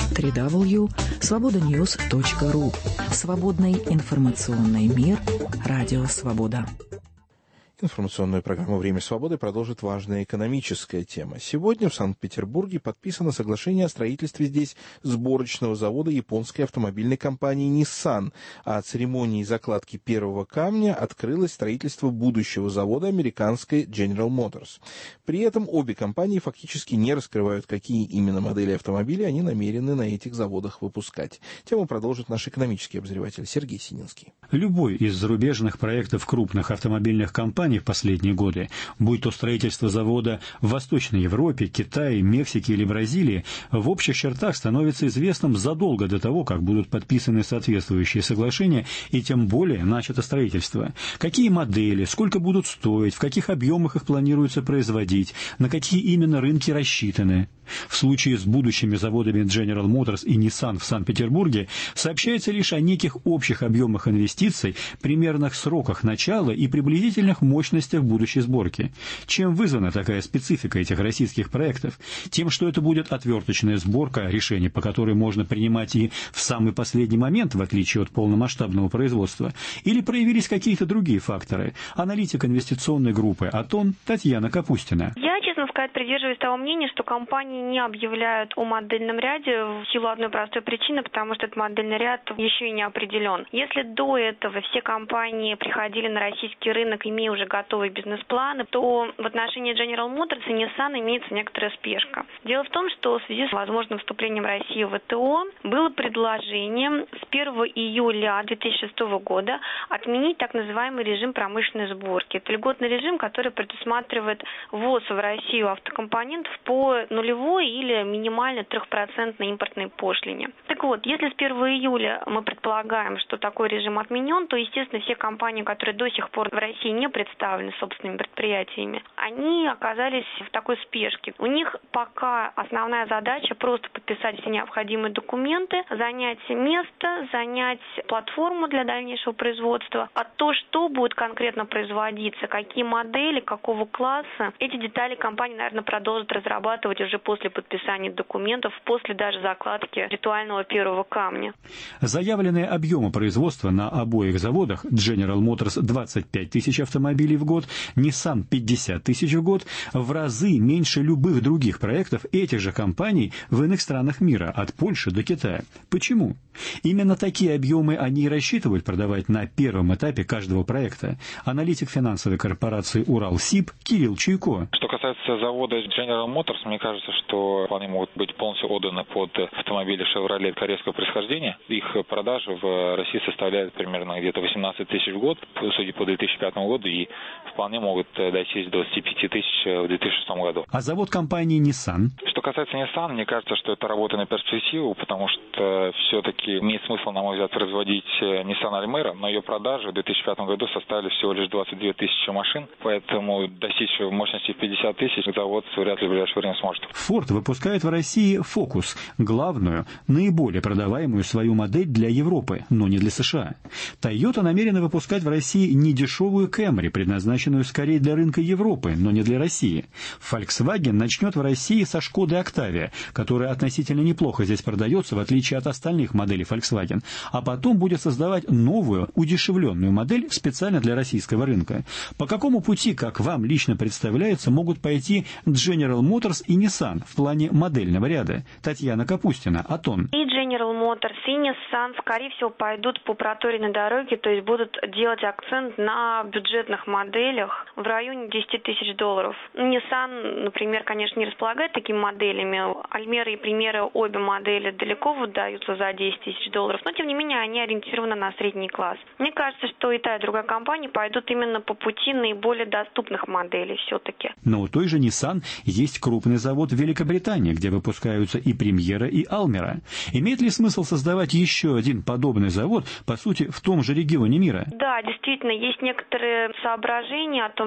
www.svobodanews.ru. Свободный информационный мир. Радио Свобода. Информационную программу «Время свободы» продолжит важная экономическая тема. Сегодня в Санкт-Петербурге подписано соглашение о строительстве здесь сборочного завода японской автомобильной компании Nissan. А церемонии закладки первого камня открылось строительство будущего завода американской General Motors. При этом обе компании фактически не раскрывают, какие именно модели автомобилей они намерены на этих заводах выпускать. Тему продолжит наш экономический обозреватель Сергей Сининский. Любой из зарубежных проектов крупных автомобильных компаний в последние годы, будь то строительство завода в Восточной Европе, Китае, Мексике или Бразилии, в общих чертах становится известным задолго до того, как будут подписаны соответствующие соглашения и тем более начато строительство. Какие модели, сколько будут стоить, в каких объемах их планируется производить, на какие именно рынки рассчитаны. В случае с будущими заводами General Motors и Nissan в Санкт-Петербурге сообщается лишь о неких общих объемах инвестиций, примерных сроках начала и приблизительных мощностях будущей сборки. Чем вызвана такая специфика этих российских проектов? Тем, что это будет отверточная сборка, решение по которой можно принимать и в самый последний момент, в отличие от полномасштабного производства? Или проявились какие-то другие факторы? Аналитик инвестиционной группы «Атон» Татьяна Капустина. Я, честно сказать, придерживаюсь того мнения, что компании не объявляют о модельном ряде в силу одной простой причины, потому что этот модельный ряд еще и не определен. Если до этого все компании приходили на российский рынок, имея уже готовые бизнес-планы, то в отношении General Motors и Nissan имеется некоторая спешка. Дело в том, что в связи с возможным вступлением России в ВТО было предложение с 1 июля 2006 года отменить так называемый режим промышленной сборки. Это льготный режим, который предусматривает ввоз в Россию автокомпонентов по нулевой или минимально 3% импортной пошлине. Так вот, если с 1 июля мы предполагаем, что такой режим отменен, то, естественно, все компании, которые до сих пор в России не представлены собственными предприятиями, они оказались в такой спешке. У них пока основная задача просто подписать все необходимые документы, занять место, занять платформу для дальнейшего производства. А то, что будет конкретно производиться, какие модели, какого класса, эти детали компания, наверное, продолжит разрабатывать уже после подписания документов, после даже закладки ритуального первого камня. Заявленные объемы производства на обоих заводах General Motors 25 тысяч автомобилей в год, Nissan 50 тысяч в год, в разы меньше любых других проектов этих же компаний в иных странах мира, от Польши до Китая. Почему? Именно такие объемы они и рассчитывают продавать на первом этапе каждого проекта. Аналитик финансовой корпорации «Уралсиб» Кирилл Чуйко. Что касается завода General Motors, мне кажется, что они могут быть полностью отданы под автомобили Chevrolet корейского происхождения. Их продажи в России составляют примерно где-то 18 тысяч в год, судя по 2005 году, и вполне могут дойти до 25 тысяч в 2006 году. А завод компании Nissan? Что касается Nissan, мне кажется, что это работа на перспективу, потому что все-таки имеет смысл, на мой взгляд, производить Nissan Almera, но ее продажи в 2005 году составили всего лишь 22 тысячи машин, поэтому достичь мощности 50 тысяч завод вряд ли в ближайшее время сможет. Ford выпускает в России Focus, главную, наиболее продаваемую свою модель для Европы, но не для США. Toyota намерена выпускать в России недешевую Camry, предназначенную скорее для рынка Европы, но не для России. Volkswagen начнет в России со Шкоды Octavia, которая относительно неплохо здесь продается, в отличие от остальных моделей Volkswagen, а потом будет создавать новую, удешевленную модель специально для российского рынка. По какому пути, как вам лично представляется, могут пойти General Motors и Nissan в плане модельного ряда? Татьяна Капустина, Атон. И General Motors, и Nissan, скорее всего, пойдут по проторенной дороге, то есть будут делать акцент на бюджетных моделях в районе 10 тысяч долларов. Nissan, например, конечно, не располагает такими моделями. Almera и Primera, обе модели далеко выдаются за 10 тысяч долларов, но, тем не менее, они ориентированы на средний класс. Мне кажется, что и та, и другая компания пойдут именно по пути наиболее доступных моделей все-таки. Но у той же Nissan есть крупный завод в Великобритании, где выпускаются и Премьера, и Almera. Имеет ли смысл создавать еще один подобный завод, по сути, в том же регионе мира? Да, действительно, есть некоторые соображения о том,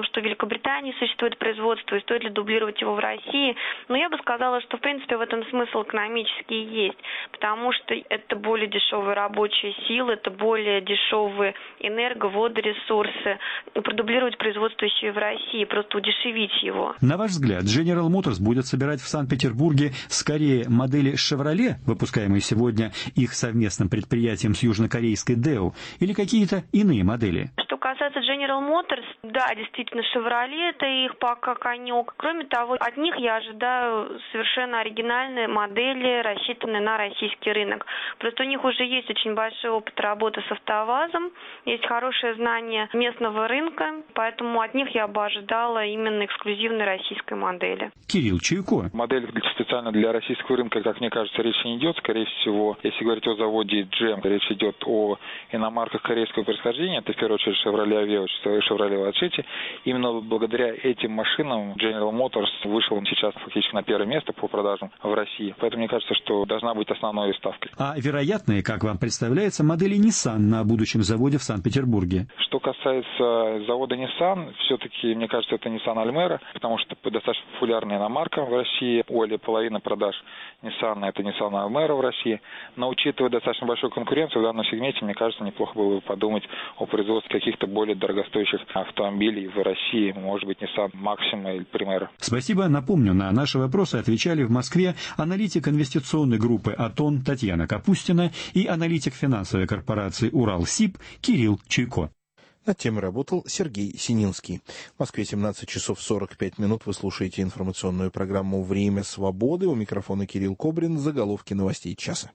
что в Великобритании существует производство и стоит ли дублировать его в России. Но я бы сказала, что в принципе в этом смысл экономический есть, потому что это более дешевые рабочие силы, это более дешевые водоресурсы. И продублировать производство еще и в России, просто удешевить его. На ваш взгляд, General Motors будет собирать в Санкт-Петербурге скорее модели Chevrolet, выпускаемые сегодня их совместным предприятием с южнокорейской Daewoo, или какие-то иные модели? Что касается General Motors, да, действительно, Chevrolet – это их пока конек. Кроме того, от них я ожидаю совершенно оригинальные модели, рассчитанные на российский рынок. Просто у них уже есть очень большой опыт работы с АвтоВАЗом, есть хорошее знание местного рынка, поэтому от них я бы ожидала именно эксклюзивной российской модели. Кирилл Чуйко. Модель специально для российского рынка, как мне кажется, речь не идет. Скорее всего, если говорить о заводе GM, речь идет о иномарках корейского происхождения. Это в первую очередь Chevrolet Aveo, Chevrolet Lachetti. Именно благодаря этим машинам General Motors вышел сейчас фактически на первое место по продажам в России. Поэтому мне кажется, что должна быть основной ставкой. А вероятные, как вам представляется, модели Nissan на будущем заводе в Санкт-Петербурге? Что касается завода Nissan, все-таки, мне кажется, это Nissan Almera, потому что достаточно популярная иномарка в России. Более половины продаж Nissan это Nissan Almera в России. Но учитывая достаточно большую конкуренцию в данном сегменте, мне кажется, неплохо было бы подумать о производстве каких-то более дорогостоящих автомобилей в России. Может быть, Nissan Maxima или Primera. Спасибо. Напомню, на наши вопросы отвечали в Москве аналитик инвестиционной группы «Атон» Татьяна Капустина и аналитик финансовой корпорации «Уралсиб» Кирилл Чуйко. Над темой работал Сергей Сининский. В Москве 17 часов 45 минут. Вы слушаете информационную программу «Время свободы». У микрофона Кирилл Кобрин. Заголовки новостей часа.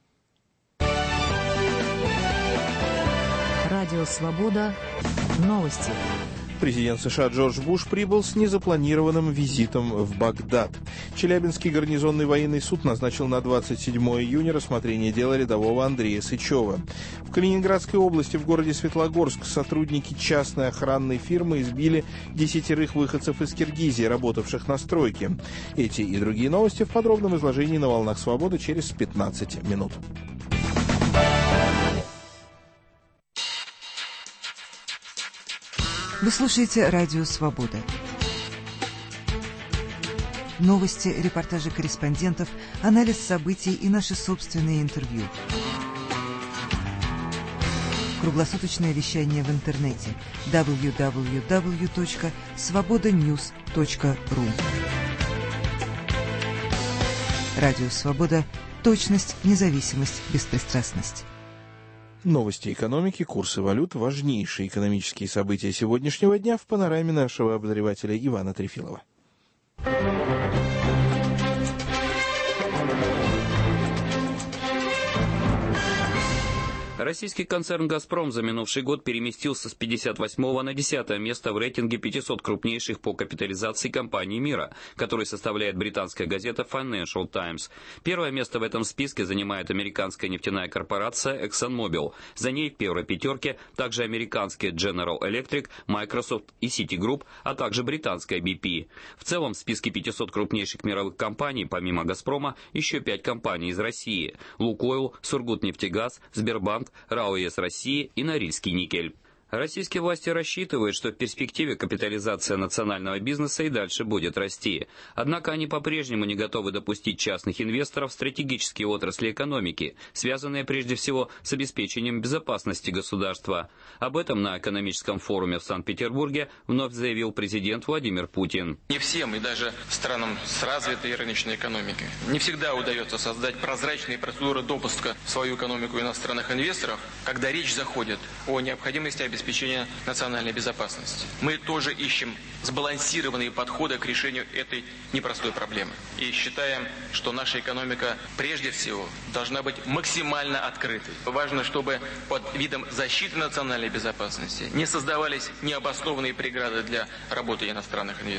Радио «Свобода». Новости. Президент США Джордж Буш прибыл с незапланированным визитом в Багдад. Челябинский гарнизонный военный суд назначил на 27 июня рассмотрение дела рядового Андрея Сычева. В Калининградской области в городе Светлогорск сотрудники частной охранной фирмы избили 10 выходцев из Киргизии, работавших на стройке. Эти и другие новости в подробном изложении на «Волнах Свободы» через 15 минут. Вы слушаете «Радио Свобода». Новости, репортажи корреспондентов, анализ событий и наши собственные интервью. Круглосуточное вещание в интернете www.svobodanews.ru. Радио Свобода. Точность, независимость, беспристрастность. Новости экономики, курсы валют, важнейшие экономические события сегодняшнего дня в панораме нашего обозревателя Ивана Трефилова. Российский концерн «Газпром» за минувший год переместился с 58-го на 10-е место в рейтинге 500 крупнейших по капитализации компаний мира, который составляет британская газета Financial Times. Первое место в этом списке занимает американская нефтяная корпорация ExxonMobil. За ней в первой пятерке также американские General Electric, Microsoft и Citigroup, а также британская BP. В целом в списке 500 крупнейших мировых компаний, помимо «Газпрома», еще 5 компаний из России – «Лукойл», «Сургутнефтегаз», «Сбербанк», РАО-ЕС России и Норильский никель. Российские власти рассчитывают, что в перспективе капитализация национального бизнеса и дальше будет расти. Однако они по-прежнему не готовы допустить частных инвесторов в стратегические отрасли экономики, связанные прежде всего с обеспечением безопасности государства. Об этом на экономическом форуме в Санкт-Петербурге вновь заявил президент Владимир Путин. Не всем, и даже странам с развитой рыночной экономикой, не всегда удается создать прозрачные процедуры допуска в свою экономику иностранных инвесторов, когда речь заходит о необходимости обеспечения национальной безопасности. Мы тоже ищем сбалансированные подходы к решению этой непростой проблемы. И считаем, что наша экономика прежде всего должна быть максимально открытой. Важно, чтобы под видом защиты национальной безопасности не создавались необоснованные преграды для работы иностранных инвесторов.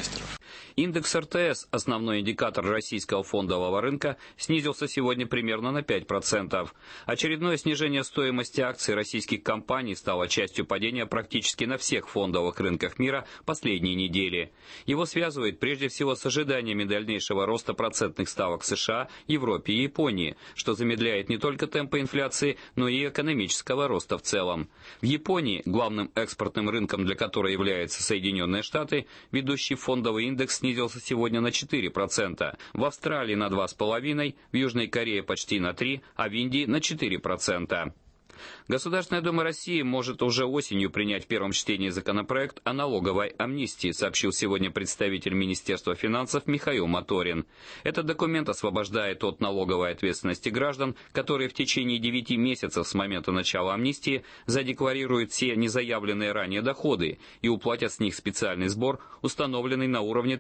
Индекс РТС, основной индикатор российского фондового рынка, снизился сегодня примерно на 5%. Очередное снижение стоимости акций российских компаний стало частью падения практически на всех фондовых рынках мира последние недели. Его связывает прежде всего с ожиданиями дальнейшего роста процентных ставок США, Европе и Японии, что замедляет не только темпы инфляции, но и экономического роста в целом. В Японии, главным экспортным рынком для которой являются Соединенные Штаты, ведущий фондовый индекс снизился сегодня на 4%, в Австралии на 2,5%, в Южной Корее почти на 3%, а в Индии на 4%. Государственная Дума России может уже осенью принять в первом чтении законопроект о налоговой амнистии, сообщил сегодня представитель Министерства финансов Михаил Моторин. Этот документ освобождает от налоговой ответственности граждан, которые в течение 9 месяцев с момента начала амнистии задекларируют все незаявленные ранее доходы и уплатят с них специальный сбор, установленный на уровне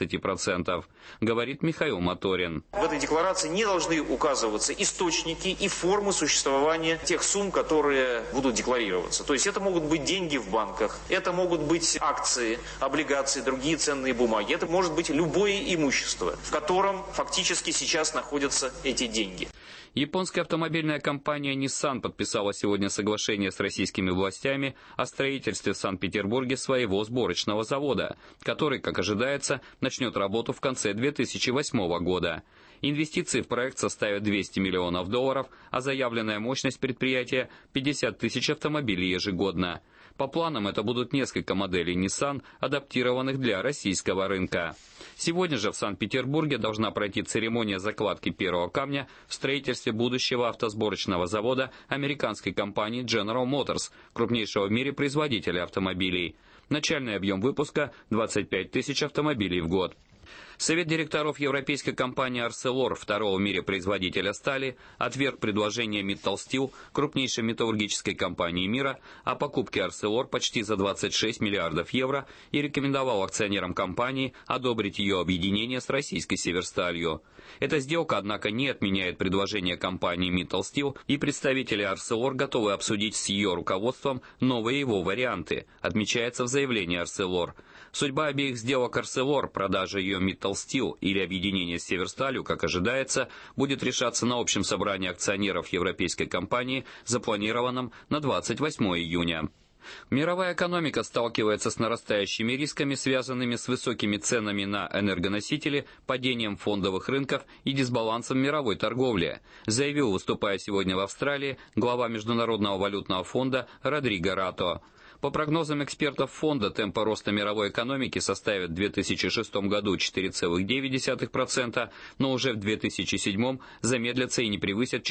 13%, говорит Михаил Моторин. В этой декларации не должны указываться источники и формы существования тех сумм, которые будут декларироваться. То есть это могут быть деньги в банках, это могут быть акции, облигации, другие ценные бумаги. Это может быть любое имущество, в котором фактически сейчас находятся эти деньги. Японская автомобильная компания Nissan подписала сегодня соглашение с российскими властями о строительстве в Санкт-Петербурге своего сборочного завода, который, как ожидается, начнет работу в конце 2008 года. Инвестиции в проект составят $200 миллионов, а заявленная мощность предприятия – 50 тысяч автомобилей ежегодно. По планам это будут несколько моделей Nissan, адаптированных для российского рынка. Сегодня же в Санкт-Петербурге должна пройти церемония закладки первого камня в строительстве будущего автосборочного завода американской компании General Motors, крупнейшего в мире производителя автомобилей. Начальный объем выпуска – 25 тысяч автомобилей в год. Совет директоров европейской компании Arcelor, второго в мире производителя стали, отверг предложение Mittal Steel, крупнейшей металлургической компании мира, о покупке Arcelor почти за 26 миллиардов евро и рекомендовал акционерам компании одобрить ее объединение с российской Северсталью. Эта сделка, однако, не отменяет предложение компании Mittal Steel, и представители Arcelor готовы обсудить с ее руководством новые его варианты, отмечается в заявлении Arcelor. Судьба обеих сделок Arcelor, продажа ее Mittal Steel или объединение с Северсталью, как ожидается, будет решаться на общем собрании акционеров европейской компании, запланированном на 28 июня. Мировая экономика сталкивается с нарастающими рисками, связанными с высокими ценами на энергоносители, падением фондовых рынков и дисбалансом мировой торговли, заявил, выступая сегодня в Австралии, глава Международного валютного фонда Родриго Рато. По прогнозам экспертов фонда, темпы роста мировой экономики составят в 2006 году 4,9%, но уже в 2007 замедлятся и не превысят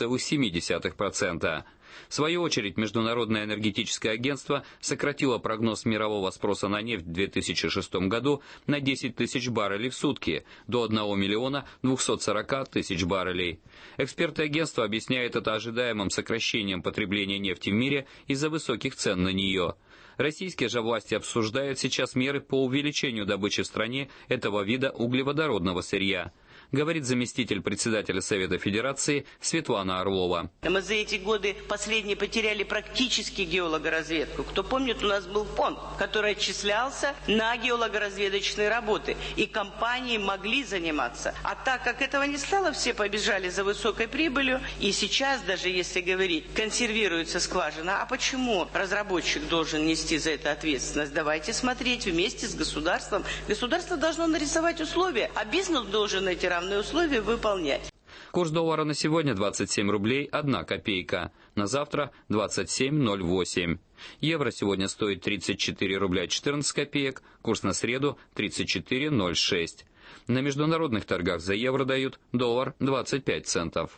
4,7%. В свою очередь, Международное энергетическое агентство сократило прогноз мирового спроса на нефть в 2006 году на 10 тысяч баррелей в сутки, до 1 миллиона 240 тысяч баррелей. Эксперты агентства объясняют это ожидаемым сокращением потребления нефти в мире из-за высоких цен на нее. Российские же власти обсуждают сейчас меры по увеличению добычи в стране этого вида углеводородного сырья, говорит заместитель председателя Совета Федерации Светлана Орлова. Мы за эти годы последние потеряли практически геологоразведку. Кто помнит, у нас был фонд, который отчислялся на геологоразведочные работы, и компании могли заниматься. А так как этого не стало, все побежали за высокой прибылью, и сейчас, даже если говорить, консервируется скважина. А почему разработчик должен нести за это ответственность? Давайте смотреть вместе с государством. Государство должно нарисовать условия, а бизнес должен эти равные условия выполнять. Курс доллара на сегодня 27 рублей 1 копейка. На завтра 27,08. Евро сегодня стоит 34 рубля 14 копеек. Курс на среду 34,06. На международных торгах за евро дают доллар 25 центов.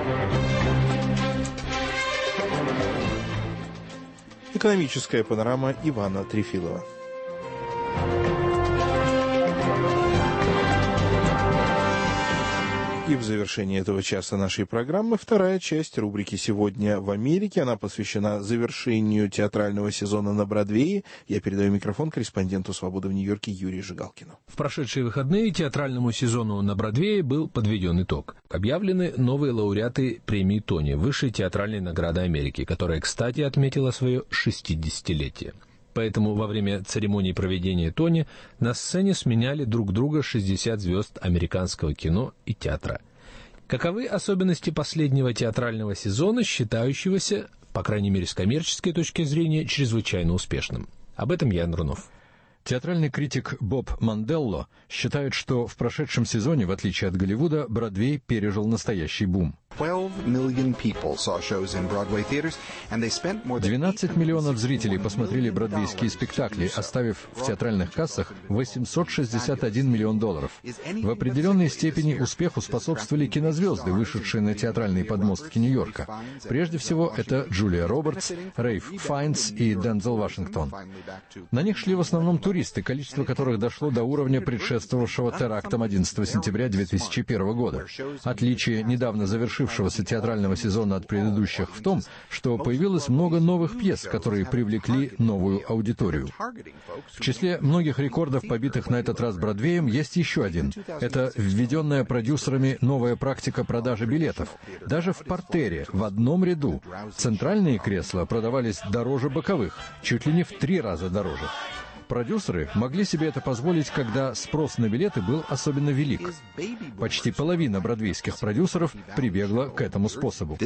Экономическая панорама Ивана Трефилова. И в завершении этого часа нашей программы вторая часть рубрики «Сегодня в Америке». Она посвящена завершению театрального сезона на Бродвее. Я передаю микрофон корреспонденту «Свободы» в Нью-Йорке Юрию Жигалкину. В прошедшие выходные театральному сезону на Бродвее был подведен итог. Объявлены новые лауреаты премии Тони, высшей театральной награды Америки, которая, кстати, отметила свое 60-летие. Поэтому во время церемонии проведения Тони на сцене сменяли друг друга 60 звезд американского кино и театра. Каковы особенности последнего театрального сезона, считающегося, по крайней мере с коммерческой точки зрения, чрезвычайно успешным? Об этом Ян Рунов. Театральный критик Боб Манделло считает, что в прошедшем сезоне, в отличие от Голливуда, Бродвей пережил настоящий бум. 12 миллионов зрителей посмотрели бродвейские спектакли, оставив в театральных кассах $861 миллион. В определенной степени успеху способствовали кинозвезды, вышедшие на театральные подмостки Нью-Йорка. Прежде всего, это Джулия Робертс, Рейф Файнс и Дензел Вашингтон. На них шли в основном туристы, количество которых дошло до уровня предшествовавшего терактам 11 сентября 2001 года. Отличие недавно завершившегося театрального сезона от предыдущих в том, что появилось много новых пьес, которые привлекли новую аудиторию. В числе многих рекордов, побитых на этот раз Бродвеем, есть еще один. Это введенная продюсерами новая практика продажи билетов. Даже в партере, в одном ряду, центральные кресла продавались дороже боковых, чуть ли не в 3 раза дороже. Продюсеры могли себе это позволить, когда спрос на билеты был особенно велик. Почти половина бродвейских продюсеров прибегла к этому способу.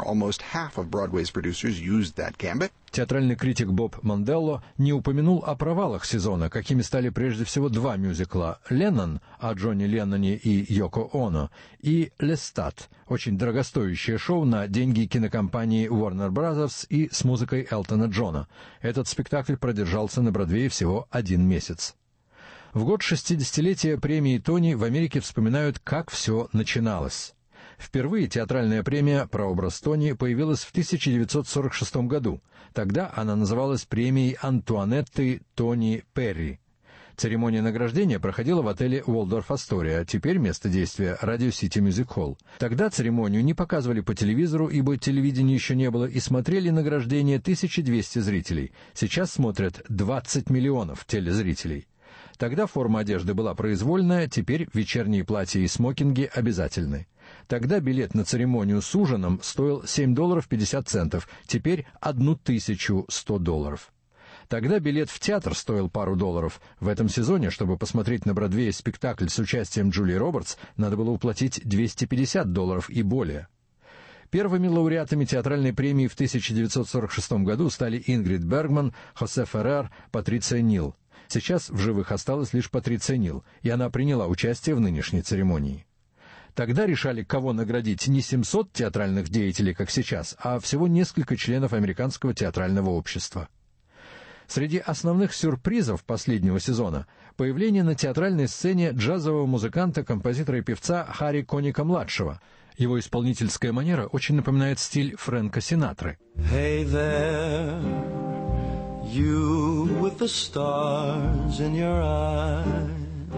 Театральный критик Боб Манделло не упомянул о провалах сезона, какими стали прежде всего 2 мюзикла «Леннон» о Джонни Ленноне и Йоко Оно и «Лестат», очень дорогостоящее шоу на деньги кинокомпании Warner Bros. И с музыкой Элтона Джона. Этот спектакль продержался на Бродвее всего 1 месяц. В год 60-летия премии Тони в Америке вспоминают, как все начиналось. Впервые театральная премия «Прообраз Тони» появилась в 1946 году. Тогда она называлась премией Антуанетты Тони Перри. Церемония награждения проходила в отеле «Уолдорф Астория», теперь место действия «Радио Сити Мюзик Холл». Тогда церемонию не показывали по телевизору, ибо телевидения еще не было, и смотрели награждение 1200 зрителей. Сейчас смотрят 20 миллионов телезрителей. Тогда форма одежды была произвольная, теперь вечерние платья и смокинги обязательны. Тогда билет на церемонию с ужином стоил $7.50, теперь $1100. Тогда билет в театр стоил пару долларов. В этом сезоне, чтобы посмотреть на Бродвее спектакль с участием Джулии Робертс, надо было уплатить $250 и более. Первыми лауреатами театральной премии в 1946 году стали Ингрид Бергман, Хосе Феррер, Патриция Нил. Сейчас в живых осталась лишь Патриция Нил, и она приняла участие в нынешней церемонии. Тогда решали, кого наградить, не 700 театральных деятелей, как сейчас, а всего несколько членов Американского театрального общества. Среди основных сюрпризов последнего сезона — появление на театральной сцене джазового музыканта, композитора и певца Харри Коника-младшего. Его исполнительская манера очень напоминает стиль Фрэнка Синатры. Hey there, you with the stars in your eyes.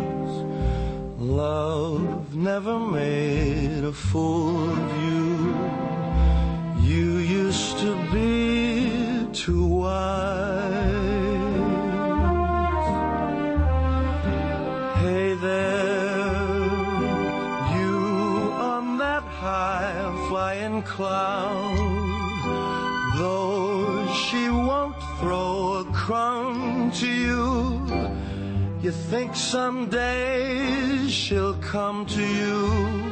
Love never made a fool of you. You used to be too wise. Hey there, you on that high flying cloud. Though she won't throw a crumb to you, you think someday she'll come to you.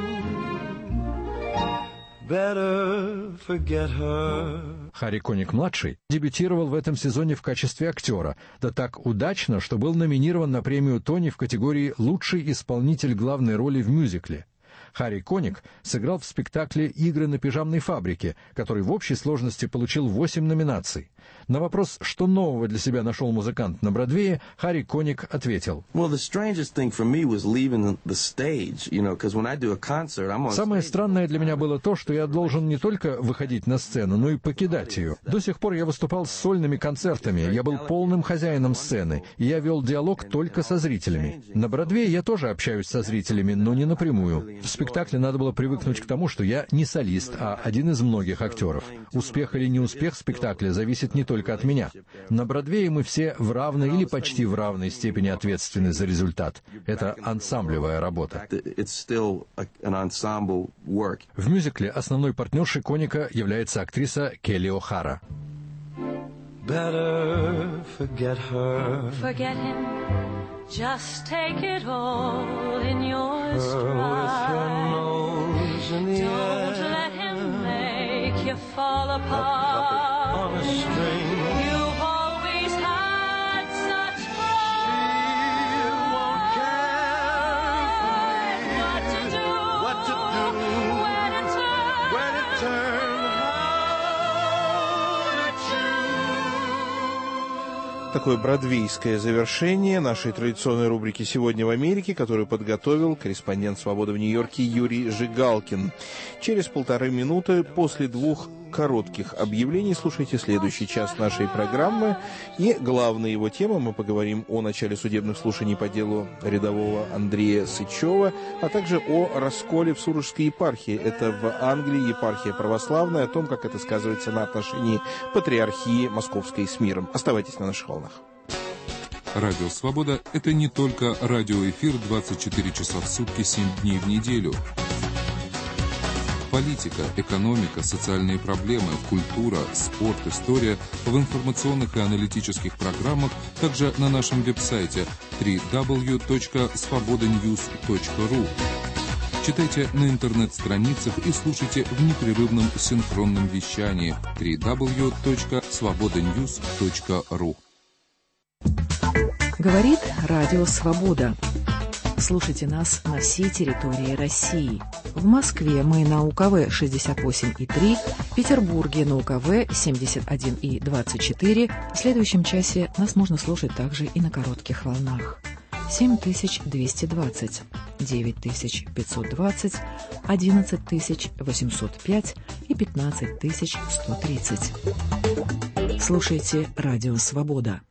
Better forget her. Харри Коник-младший дебютировал в этом сезоне в качестве актера, да так удачно, что был номинирован на премию Тони в категории «Лучший исполнитель главной роли в мюзикле». Харри Коник сыграл в спектакле «Игры на пижамной фабрике», который в общей сложности получил 8 номинаций. На вопрос, что нового для себя нашел музыкант на Бродвее, Харри Коник ответил: «Самое странное для меня было то, что я должен не только выходить на сцену, но и покидать ее. До сих пор я выступал с сольными концертами, я был полным хозяином сцены, и я вел диалог только со зрителями. На Бродвее я тоже общаюсь со зрителями, но не напрямую. В спектакле надо было привыкнуть к тому, что я не солист, а один из многих актеров. Успех или неуспех спектакля зависит не только от меня. На Бродвее мы все в равной или почти в равной степени ответственны за результат. Это ансамблевая работа». В мюзикле основной партнершей Коника является актриса Келли О'Хара. better forget her. Forget him, just take it all in your stride. With her nose in the Don't air. let him make you fall apart. On a string. You've always had such fun. She won't care what to do, where to turn, how to choose. Такое бродвейское завершение нашей традиционной рубрики «Сегодня в Америке», которую подготовил корреспондент «Свободы» в Нью-Йорке Юрий Жигалкин. Через 1,5 минуты после 2 коротких объявлений слушайте следующий час нашей программы. И главная его тема, мы поговорим о начале судебных слушаний по делу рядового Андрея Сычева, а также о расколе в Сурожской епархии. Это в Англии епархия православная, о том, как это сказывается на отношении патриархии Московской с миром. Оставайтесь на наших волнах. Радио «Свобода» — это не только радиоэфир 24 часа в сутки, 7 дней в неделю. Политика, экономика, социальные проблемы, культура, спорт, история в информационных и аналитических программах, также на нашем веб-сайте www.svobodanews.ru. Читайте на интернет-страницах и слушайте в непрерывном синхронном вещании www.svobodanews.ru. Говорит Радио Свобода. Слушайте нас на всей территории России. В Москве мы на УКВ 68,3, в Петербурге на УКВ 71,24. В следующем часе нас можно слушать также и на коротких волнах. 7220, 9520, 11805 и 15130. Слушайте Радио Свобода.